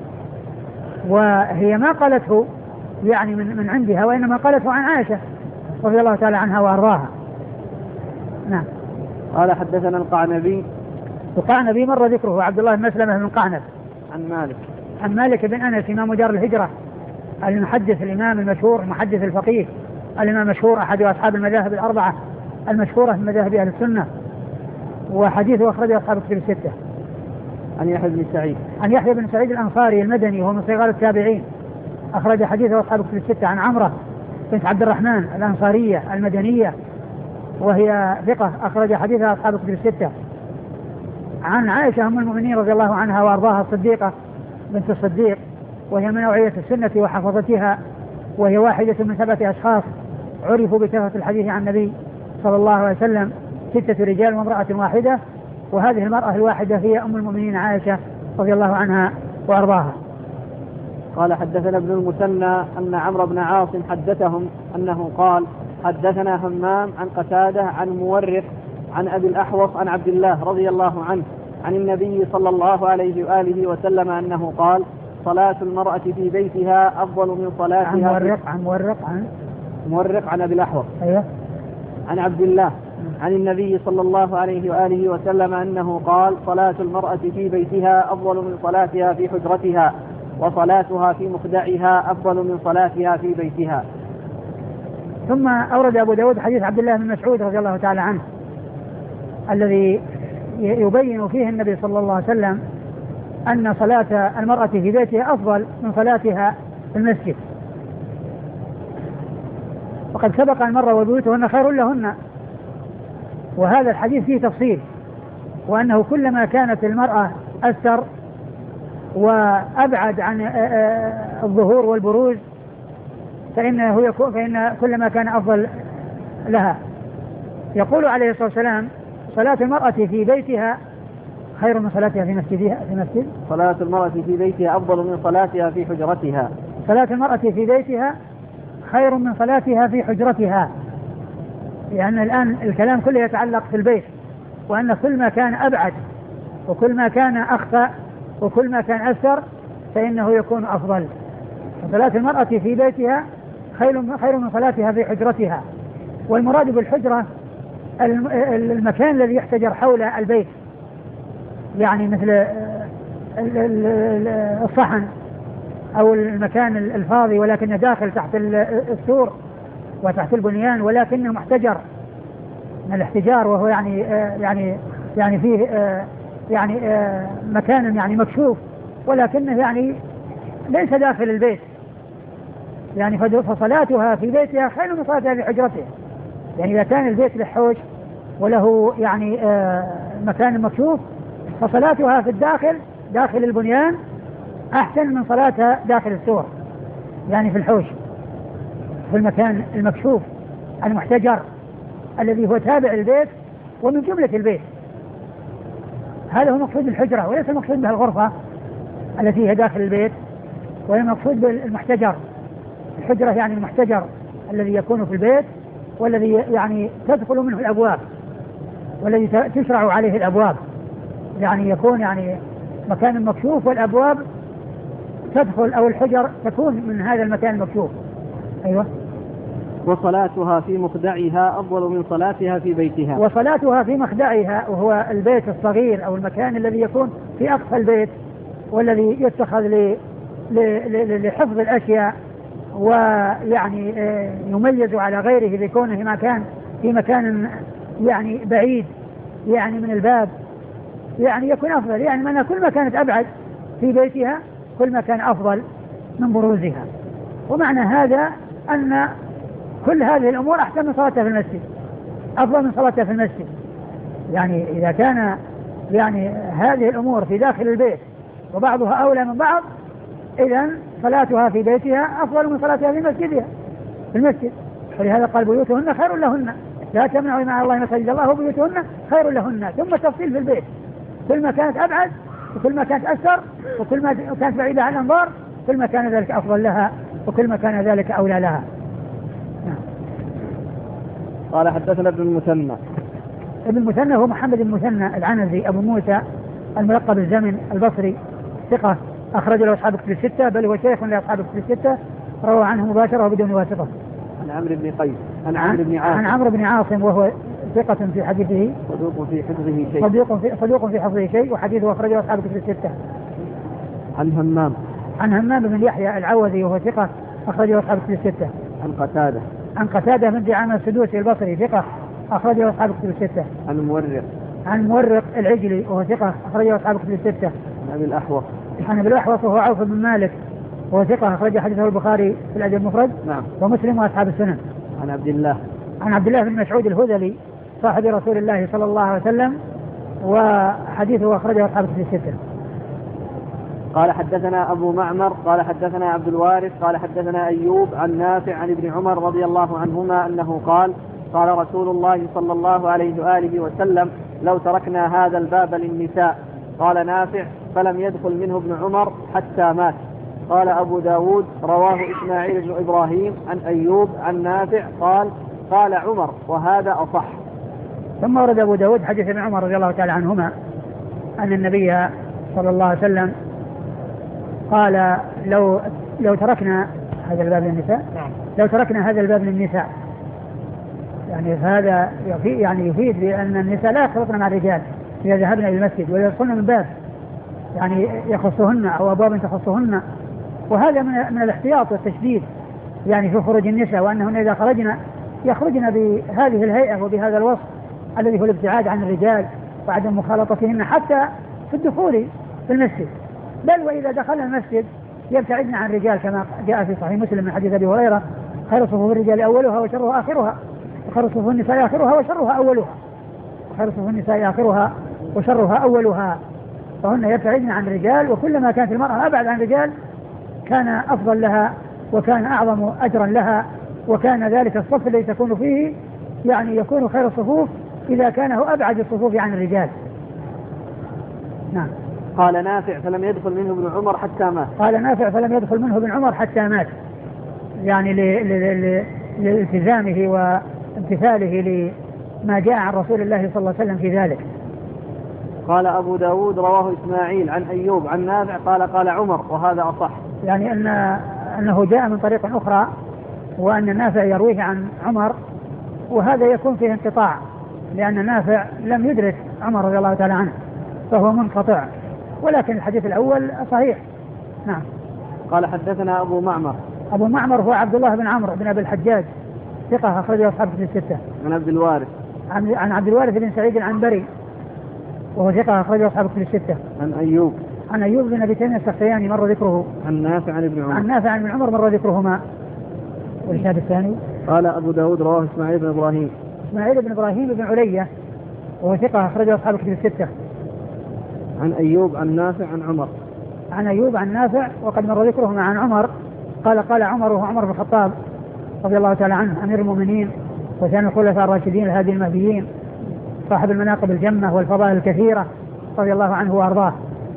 وهي ما قالته يعني من من عندها، وإنما قالته عن عائشة رضي الله تعالى عنها وأرضاها. نعم. قال حدثنا القعنبي. القعنبي مر ذكره، عبد الله بن مسلمة بن قعنب. عن مالك. عن مالك بن أنس إمام دار الهجرة المحدث الإمام المشهور المحدث الفقيه الإمام المشهور أحد أصحاب المذاهب الأربعة المشهورة من مذاهب أهل السنة، وحديثه أخرجه أصحاب الكتب الستة. عن يحيى بن سعيد. عن يحيى بن سعيد الأنصاري المدني وهو من صغار التابعين، أخرج حديثه أصحاب الكتب الستة. عن عمرة بنت عبد الرحمن الأنصارية المدنية وهي ثقة، أخرج حديثها أصحاب الكتب الستة. عن عائشة أم المؤمنين رضي الله عنها وأرضاها الصديقة بنت الصديق، وهي من نوعية السنة وحفظتها، وهي واحدة من سبعة أشخاص عرفوا بكثرة الحديث عن النبي صلى الله عليه وسلم، ستة رجال وامرأة واحدة، وهذه المرأة الواحدة هي أم المؤمنين عائشة رضي الله عنها وأرضاها. قال حدثنا ابن المثنى أن عمرو بن عاصم حدثهم أنه قال حدثنا همام عن قتادة عن مورق عن أبي الأحوص عن عبد الله رضي الله عنه عن النبي صلى الله عليه وآله وسلم أنه قال صلاة المرأة في بيتها أفضل من صلاتها. عن مورق عن مورق عن مورق عن أبي الأحوص. أيوه. عن عبد الله عن النبي صلى الله عليه وآله وسلم أنه قال صلاة المرأة في بيتها أفضل من صلاتها في حجرتها، وصلاتها في مخدعها أفضل من صلاتها في بيتها. ثم أورد أبو داود حديث عبد الله بن مسعود رضي الله تعالى عنه الذي يبين فيه النبي صلى الله عليه وسلم أن صلاة المرأة في بيتها أفضل من صلاتها في المسجد، وقد سبق أن مر وبيوتهن خير لهن، وهذا الحديث فيه تفصيل، وأنه كلما كانت المرأة أستر وأبعد عن الظهور والبروز فإنه يكون فإن كلما كان أفضل لها. يقول عليه الصلاة والسلام صلاة المرأة في بيتها خير من صلاتها في مسجدها في مسجد. صلاة المرأة في بيتها أفضل من صلاتها في حجرتها. صلاة المرأة في بيتها خير من صلاتها في حجرتها، لأن الآن الكلام كله يتعلق في البيت، وأن كل ما كان أبعد وكل ما كان أخفى وكل ما كان أسر فإنه يكون أفضل. صلاة المرأة في بيتها خير خير من صلاتها في حجرتها. والمراد بالحجرة المكان الذي يحتجر حول البيت، يعني مثل الصحن أو المكان الفاضي ولكنه داخل تحت السور وتحت البنيان، ولكنه محتجر من الاحتجار، وهو يعني يعني يعني فيه يعني مكان يعني مكشوف ولكنه يعني ليس داخل البيت، يعني فصلاتها في بيتها خير من صلاتها في حجرتها. يعني إذا كان البيت لحوش وله يعني مكان مكشوف فصلاتها في الداخل داخل البنيان أحسن من صلاتها داخل السور، يعني في الحوش في المكان المكشوف المحتجر الذي هو تابع البيت ومن جملة البيت. هذا هو مقصود الحجرة، وليس المقصود بها الغرفة التي هي داخل البيت، وإنما المقصود بالمحتجر. الحجرة يعني المحتجر الذي يكون في البيت والذي يعني تدخل منه الأبواب والذي تشرع عليه الأبواب، يعني يكون يعني مكان مكشوف والأبواب تدخل أو الحجر تكون من هذا المكان المكشوف. أيوة. وصلاتها في مخدعها أفضل من صلاتها في بيتها. وصلاتها في مخدعها وهو البيت الصغير أو المكان الذي يكون في أقصى البيت والذي يتخذ ل... ل... لحفظ الأشياء، ويعني يميز على غيره بكونه مكان في مكان يعني بعيد يعني من الباب، يعني يكون أفضل. يعني من كل ما كانت أبعد في بيتها كل ما كان أفضل من بروزها. ومعنى هذا أن كل هذه الأمور أحسن من صلاتها في المسجد، أفضل من صلاتها في المسجد. يعني إذا كان يعني هذه الأمور في داخل البيت وبعضها أولى من بعض إذن صلاتها في بيتها أفضل من صلاتها في مسجدها في المسجد. ولهذا قال بيوتهن خير لهن لا تمنعوا مع الله مساجد الله وبيوتهن خير لهن. ثم تفصيل في البيت، كل ما كانت أبعد وكل ما كانت أكثر وكل ما كانت بعيدة عن الأنظار كل ما كان ذلك أفضل لها وكل ما كان ذلك أولى لها. قال حدثنا ابن المثنى. ابن المثنى هو محمد بن المثنى العنزي أبو موسى الملقب الزمن البصري ثقة أخرج له أصحاب الكتب الستة، بل هو شيخ لأصحاب الكتب الستة، روى عنه مباشرة وبدون واسطة. عن عمرو بن قيس عن عمرو بن عاصم عن عمرو بن عاصم وهو ثقة في حديثه صدوق في حفظه شيء صدوق في صدوق في حفظه شيء وحديثه أخرجه أصحاب الكتب الستة. عن همام عن همام بن يحيى العوذي وهو ثقة أخرجه أصحاب الكتب الستة. عن قتادة عن قتادة بن دعامة السدوسي البصري ثقة أخرجه أصحاب الكتب الستة. عن مورق عن مورق العجلي وهو ثقة أخرجه أصحاب الكتب الستة. عن أبي الأحوص عن أبي الأحوص وهو عوف بن مالك وهو ثقة أخرج حديثه البخاري في الأدب المفرد نعم ومسلم وأصحاب السنن. عن عبد الله عن عبد الله بن مسعود الهذلي صاحب رسول الله صلى الله عليه وسلم وحديثه أخرجه أصحاب الكتب الستة. قال حدثنا أبو معمر قال حدثنا عبد الوارث قال حدثنا أيوب عن نافع عن ابن عمر رضي الله عنهما أنه قال قال رسول الله صلى الله عليه وآله وسلم لو تركنا هذا الباب للنساء. قال نافع فلم يدخل منه ابن عمر حتى مات. قال أبو داود رواه إسماعيل بن إبراهيم عن أيوب عن نافع قال قال عمر وهذا أصح. ثم ورد أبو داود حديث ابن عمر رضي الله تعالى عنهما أن النبي صلى الله عليه وسلم قال لو لو تركنا هذا الباب للنساء لو تركنا هذا الباب للنساء يعني هذا يفيد يعني يفيد بأن النساء لا يختلطن مع الرجال إذا ذهبنا إلى المسجد ولا يدخلن من باب يعني يخصهن أو أبواب تخصهن، وهذا من من الاحتياط والتشديد يعني في خروج النساء، وأنهن إذا خرجنا يخرجن بهذه الهيئة وبهذا الوصف الذي هو الابتعاد عن الرجال وعدم مخالطتهن حتى في الدخول في المسجد، بل وإذا دخلنا المسجد يبتعدن عن الرجال كما جاء في صحيح مسلم من حديث أبي هريرة خير صفوف الرجال أولها وشرها آخرها وخير صفوف النساء آخرها وشرها أولها وخير صفوف النساء آخرها وشرها أولها، فهن يبتعدن عن الرجال، وكلما كانت المرأة أبعد عن الرجال كان أفضل لها وكان أعظم أجرا لها، وكان ذلك الصف الذي تكون فيه يعني يكون خير الصفوف إذا كان هو أبعد الصفوف عن الرجال. نعم. قال نافع فلم يدخل منه ابن عمر حتى مات. قال نافع فلم يدخل منه ابن عمر حتى مات، يعني لالتزامه وامتثاله لما جاء عن رسول الله صلى الله عليه وسلم في ذلك. قال أبو داود رواه إسماعيل عن أيوب عن نافع قال قال عمر وهذا أصح، يعني أن أنه جاء من طريق أخرى وأن نافع يرويه عن عمر، وهذا يكون فيه انقطاع لأن نافع لم يدرك عمر رضي الله تعالى عنه فهو منقطع، ولكن الحديث الأول صحيح. نعم. قال حدثنا أبو معمر. أبو معمر هو عبد الله بن عمرو بن أبي الحجاج ثقة أخرجه أصحاب الكتب الستة. عن عبد الوارث عن عبد الوارث بن سعيد العنبري وهو ثقة أخرجه أصحاب الكتب الستة. عن أيوب عن أيوب بن أبي تميم السختياني مر ذكره. عن نافع عن ابن عمر. عن نافع عن ابن عمر مر ذكرهما. والشاهد الثاني قال أبو داود رواه إسماعيل بن إبراهيم. إسماعيل بن إبراهيم بن علية وهو ثقة أخرجه أصحاب الكتب الستة. عن أيوب عن نافع عن عمر. عن أيوب عن نافع وقد مر ذكرهما عن عمر قال قال عمر وهو عمر بن الخطاب رضي الله تعالى عنه أمير المؤمنين وثاني الخلفاء الراشدين الهادي المهديين صاحب المناقب الجمة والفضائل الكثيرة رضي الله عنه وأرضاه.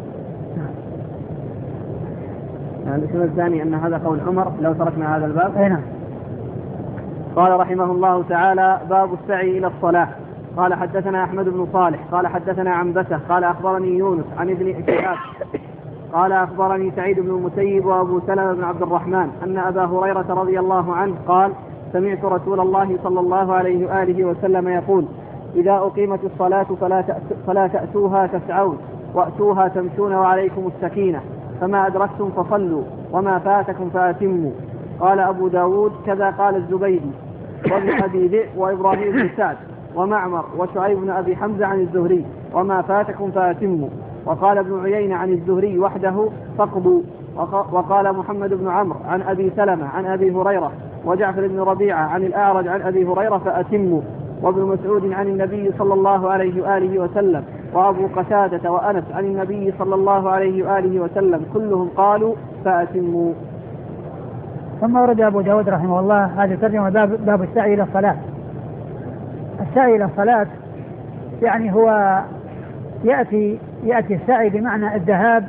الاسم الثاني أن هذا قول عمر لو تركنا هذا الباب. أين؟ قال رحمه الله تعالى باب السعي إلى الصلاة. قال حدثنا أحمد بن صالح قال حدثنا عنبسة قال أخبرني يونس عن ابن شهاب قال أخبرني سعيد بن المسيب وأبو سلمة بن عبد الرحمن أن أبا هريرة رضي الله عنه قال سمعت رسول الله صلى الله عليه وآله وسلم يقول إذا أقيمت الصلاة فلا, فلا تأتوها تسعون وأتوها تمشون وعليكم السكينة فما أدركتم فصلوا وما فاتكم فأتموا. قال أبو داود كذا قال الزبيدي وابن أبي ذئب وإبراهيم بن سعد ومعمر وشعيب بن أبي حمزة عن الزهري وما فاتكم فأتموا. وقال ابن عيينة عن الزهري وحده فاقضوا. وقال محمد بن عمرو عن أبي سلمة عن أبي هريرة وجعفر بن ربيعة عن الأعرج عن أبي هريرة فأتموا. وابن مسعود عن النبي صلى الله عليه وآله وسلم وأبو قتادة وأنس عن النبي صلى الله عليه وآله وسلم كلهم قالوا فأتموا. ثم ورد أبو داود رحمه الله هذه الترجمة باب, باب السعي إلى الصلاة. السعي إلى الصلاة يعني هو يأتي يأتي السعي بمعنى الذهاب،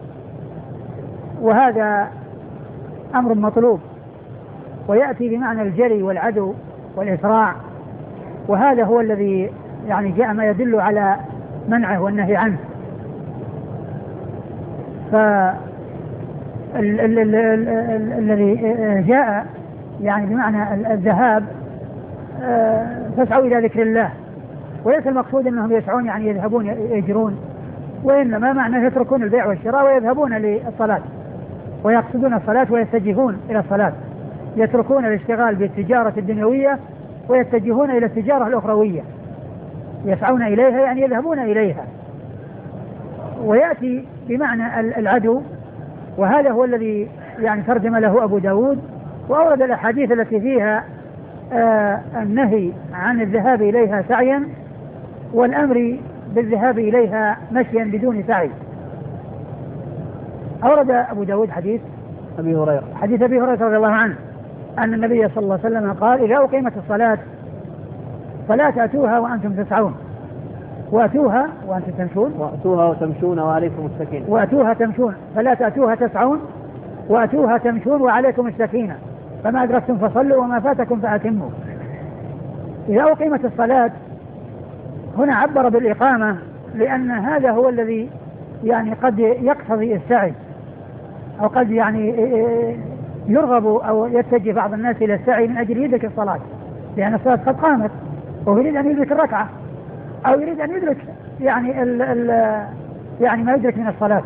وهذا أمر مطلوب، ويأتي بمعنى الجري والعدو والإسراع، وهذا هو الذي يعني جاء ما يدل على منعه والنهي عنه. فالذي جاء يعني بمعنى الذهاب فاسعوا إلى ذكر الله، وليس المقصود أنهم يسعون يعني يذهبون يجرون، وإنما معنى يتركون البيع والشراء ويذهبون للصلاة ويقصدون الصلاة ويتجهون إلى الصلاة، يتركون الاشتغال بالتجارة الدنيوية ويتجهون إلى التجارة الأخروية، يسعون إليها يعني يذهبون إليها. ويأتي بمعنى العدو، وهذا هو الذي يعني ترجم له أبو داود، وأورد الأحاديث التي فيها آه النهي عن الذهاب إليها سعيا والأمر بالذهاب إليها مشيا بدون سعي. أورد أبو داود حديث أبي هريرة حديث أبي هريرة رضي الله عنه أن النبي صلى الله عليه وسلم قال: إذا أقيمت الصلاة فلا تأتوها وأنتم تسعون، وأتوها وأنتم تمشون، وأتوها وتمشون وعليكم السكينة، وأتوها تمشون، فلا تأتوها تسعون وأتوها تمشون وعليكم السكينة، فما أدركتم فصلوا وما فاتكم فأتموا. إذا أقيمت الصلاة هنا عبر بالإقامة، لأن هذا هو الذي يعني قد يقتضي السعي، أو قد يعني يرغب أو يتجه بعض الناس إلى السعي من أجل يدرك الصلاة، لأن الصلاة قد قامت وهو يريد أن يدرك الركعة، أو يريد أن يدرك يعني ال ال يعني ما يدرك من الصلاة.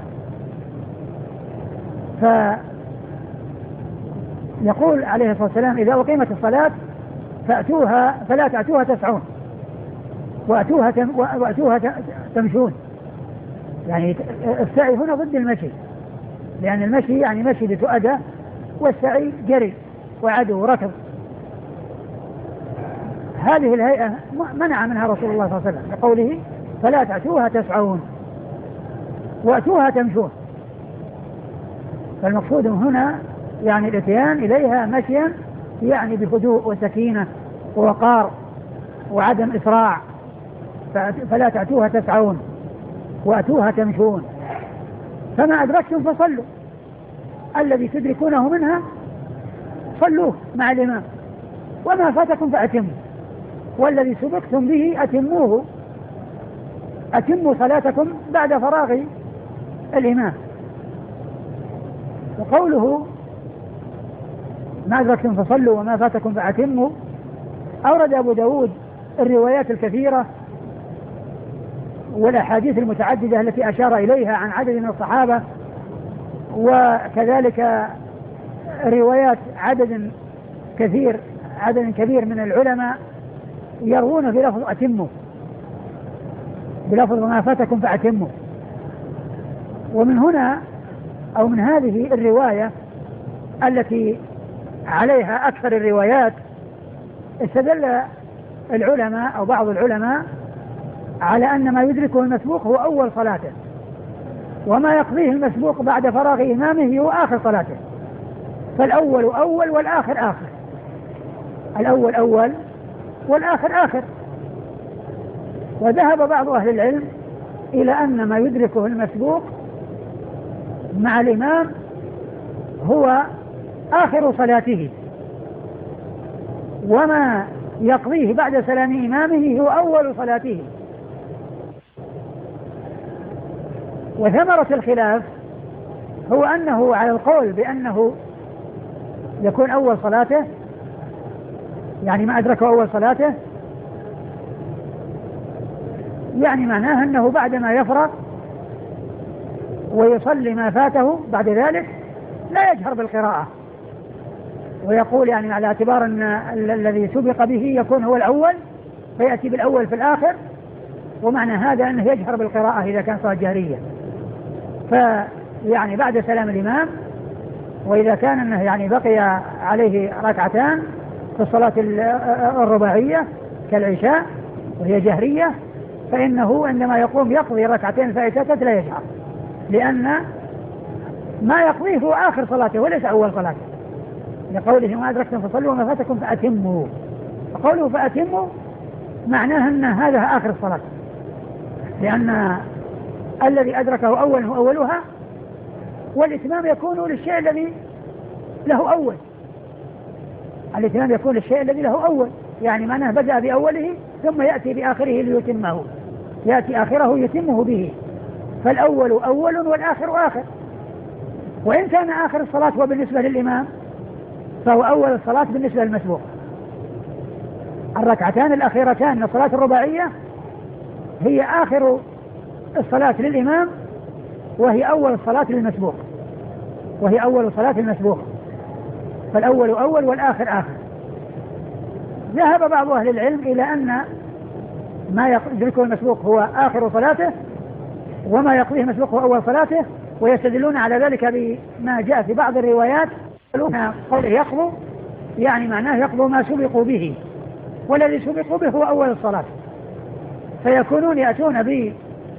فيقول عليه الصلاة والسلام: إذا أقيمت الصلاة فأتوها فلا تأتوها تسعون وأتوها تم وأتوها تمشون. يعني السعي هنا ضد المشي، لأن المشي يعني مشي لتؤدى، والسعي جري وعدو وركض. هذه الهيئة منع منها رسول الله صلى الله عليه وسلم بقوله: فلا تأتوها تسعون وأتوها تمشون. فالمقصود هنا يعني الاتيان إليها مشيا يعني بهدوء وسكينة ووقار وعدم إسراع. فلا تأتوها تسعون وأتوها تمشون، فما أدركتم فصلوا، الذي تدركونه منها صلوه مع الإمام، وما فاتكم فأتموا، والذي سبقتم به أتموه، أتموا صلاتكم بعد فراغ الإمام. وقوله ما أدركتم فصلوا وما فاتكم فأتموا، أورد أبو داود الروايات الكثيرة والأحاديث المتعددة التي أشار إليها عن عدد من الصحابة، وكذلك روايات عدد كثير عدد كبير من العلماء يروون بلفظ أتموا، بلفظ ما فاتكم فأتموا. ومن هنا أو من هذه الرواية التي عليها أكثر الروايات استدل العلماء أو بعض العلماء على أن ما يدركه المسبوق هو أول صلاته، وما يقضيه المسبوق بعد فراغ إمامه هو آخر صلاته، فالأول أول والآخر آخر، الأول أول والآخر آخر. وذهب بعض أهل العلم إلى أن ما يدركه المسبوق مع الإمام هو آخر صلاته، وما يقضيه بعد سلام إمامه هو أول صلاته. وثمرة الخلاف هو أنه على القول بأنه يكون أول صلاته، يعني ما أدركه أول صلاته، يعني معناه أنه بعدما يفرغ ويصلي ما فاته بعد ذلك لا يجهر بالقراءة، ويقول يعني على اعتبار أن الذي سبق به يكون هو الأول فيأتي بالأول في الآخر، ومعنى هذا أنه يجهر بالقراءة إذا كان صلاة جهرية، فيعني بعد سلام الإمام. وإذا كان أنه يعني بقي عليه ركعتان في الصلاة الرباعية كالعشاء وهي جهرية، فإنه عندما يقوم يقضي ركعتين فائتات لا يجهر، لأن ما يقضيه هو آخر صلاته وليس أول صلاته، لقوله ما أدركتم فصلوا وما فاتكم فأتموا. فقوله فأتموا معناه أن هذا آخر الصلاة، لأن الذي أدركه أول هو أولها، والإتمام يكون للشيء الذي له أول. الإتمام يكون للشيء الذي له أول، يعني معناه بدأ بأوله ثم يأتي بآخره ليتمه، يأتي آخره يتمه به. فالأول أول والآخر آخر. وإن كان آخر الصلاة هو بالنسبة للإمام فهو أول الصلاة بالنسبة للمسبوق. الركعتان الأخيرتان من الصلاة الرباعية هي آخر الصلاة للإمام، وهي أول الصلاة للمسبوق، وهي أول الصلاة للمسبوق. فالأول أول والآخر آخر. ذهب بعض أهل العلم إلى أن ما يدركه المسبوق هو آخر صلاته، وما يقضيه المسبوق هو أول صلاته، ويستدلون على ذلك بما جاء في بعض الروايات قوله يقضوا يعني معناه يقضوا ما سبقوا به، والذي سبقوا به هو أول الصلاة، فيكونون يأتون ب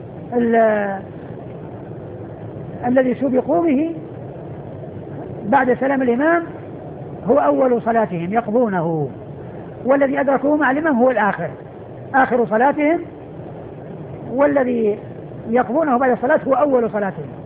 الذي سبقوا به بعد سلام الإمام هو أول صلاتهم يقضونه، والذي أدركوه مع الإمام هو الآخر آخر صلاتهم، والذي يقضونه بعد الصلاة هو أول صلاتهم.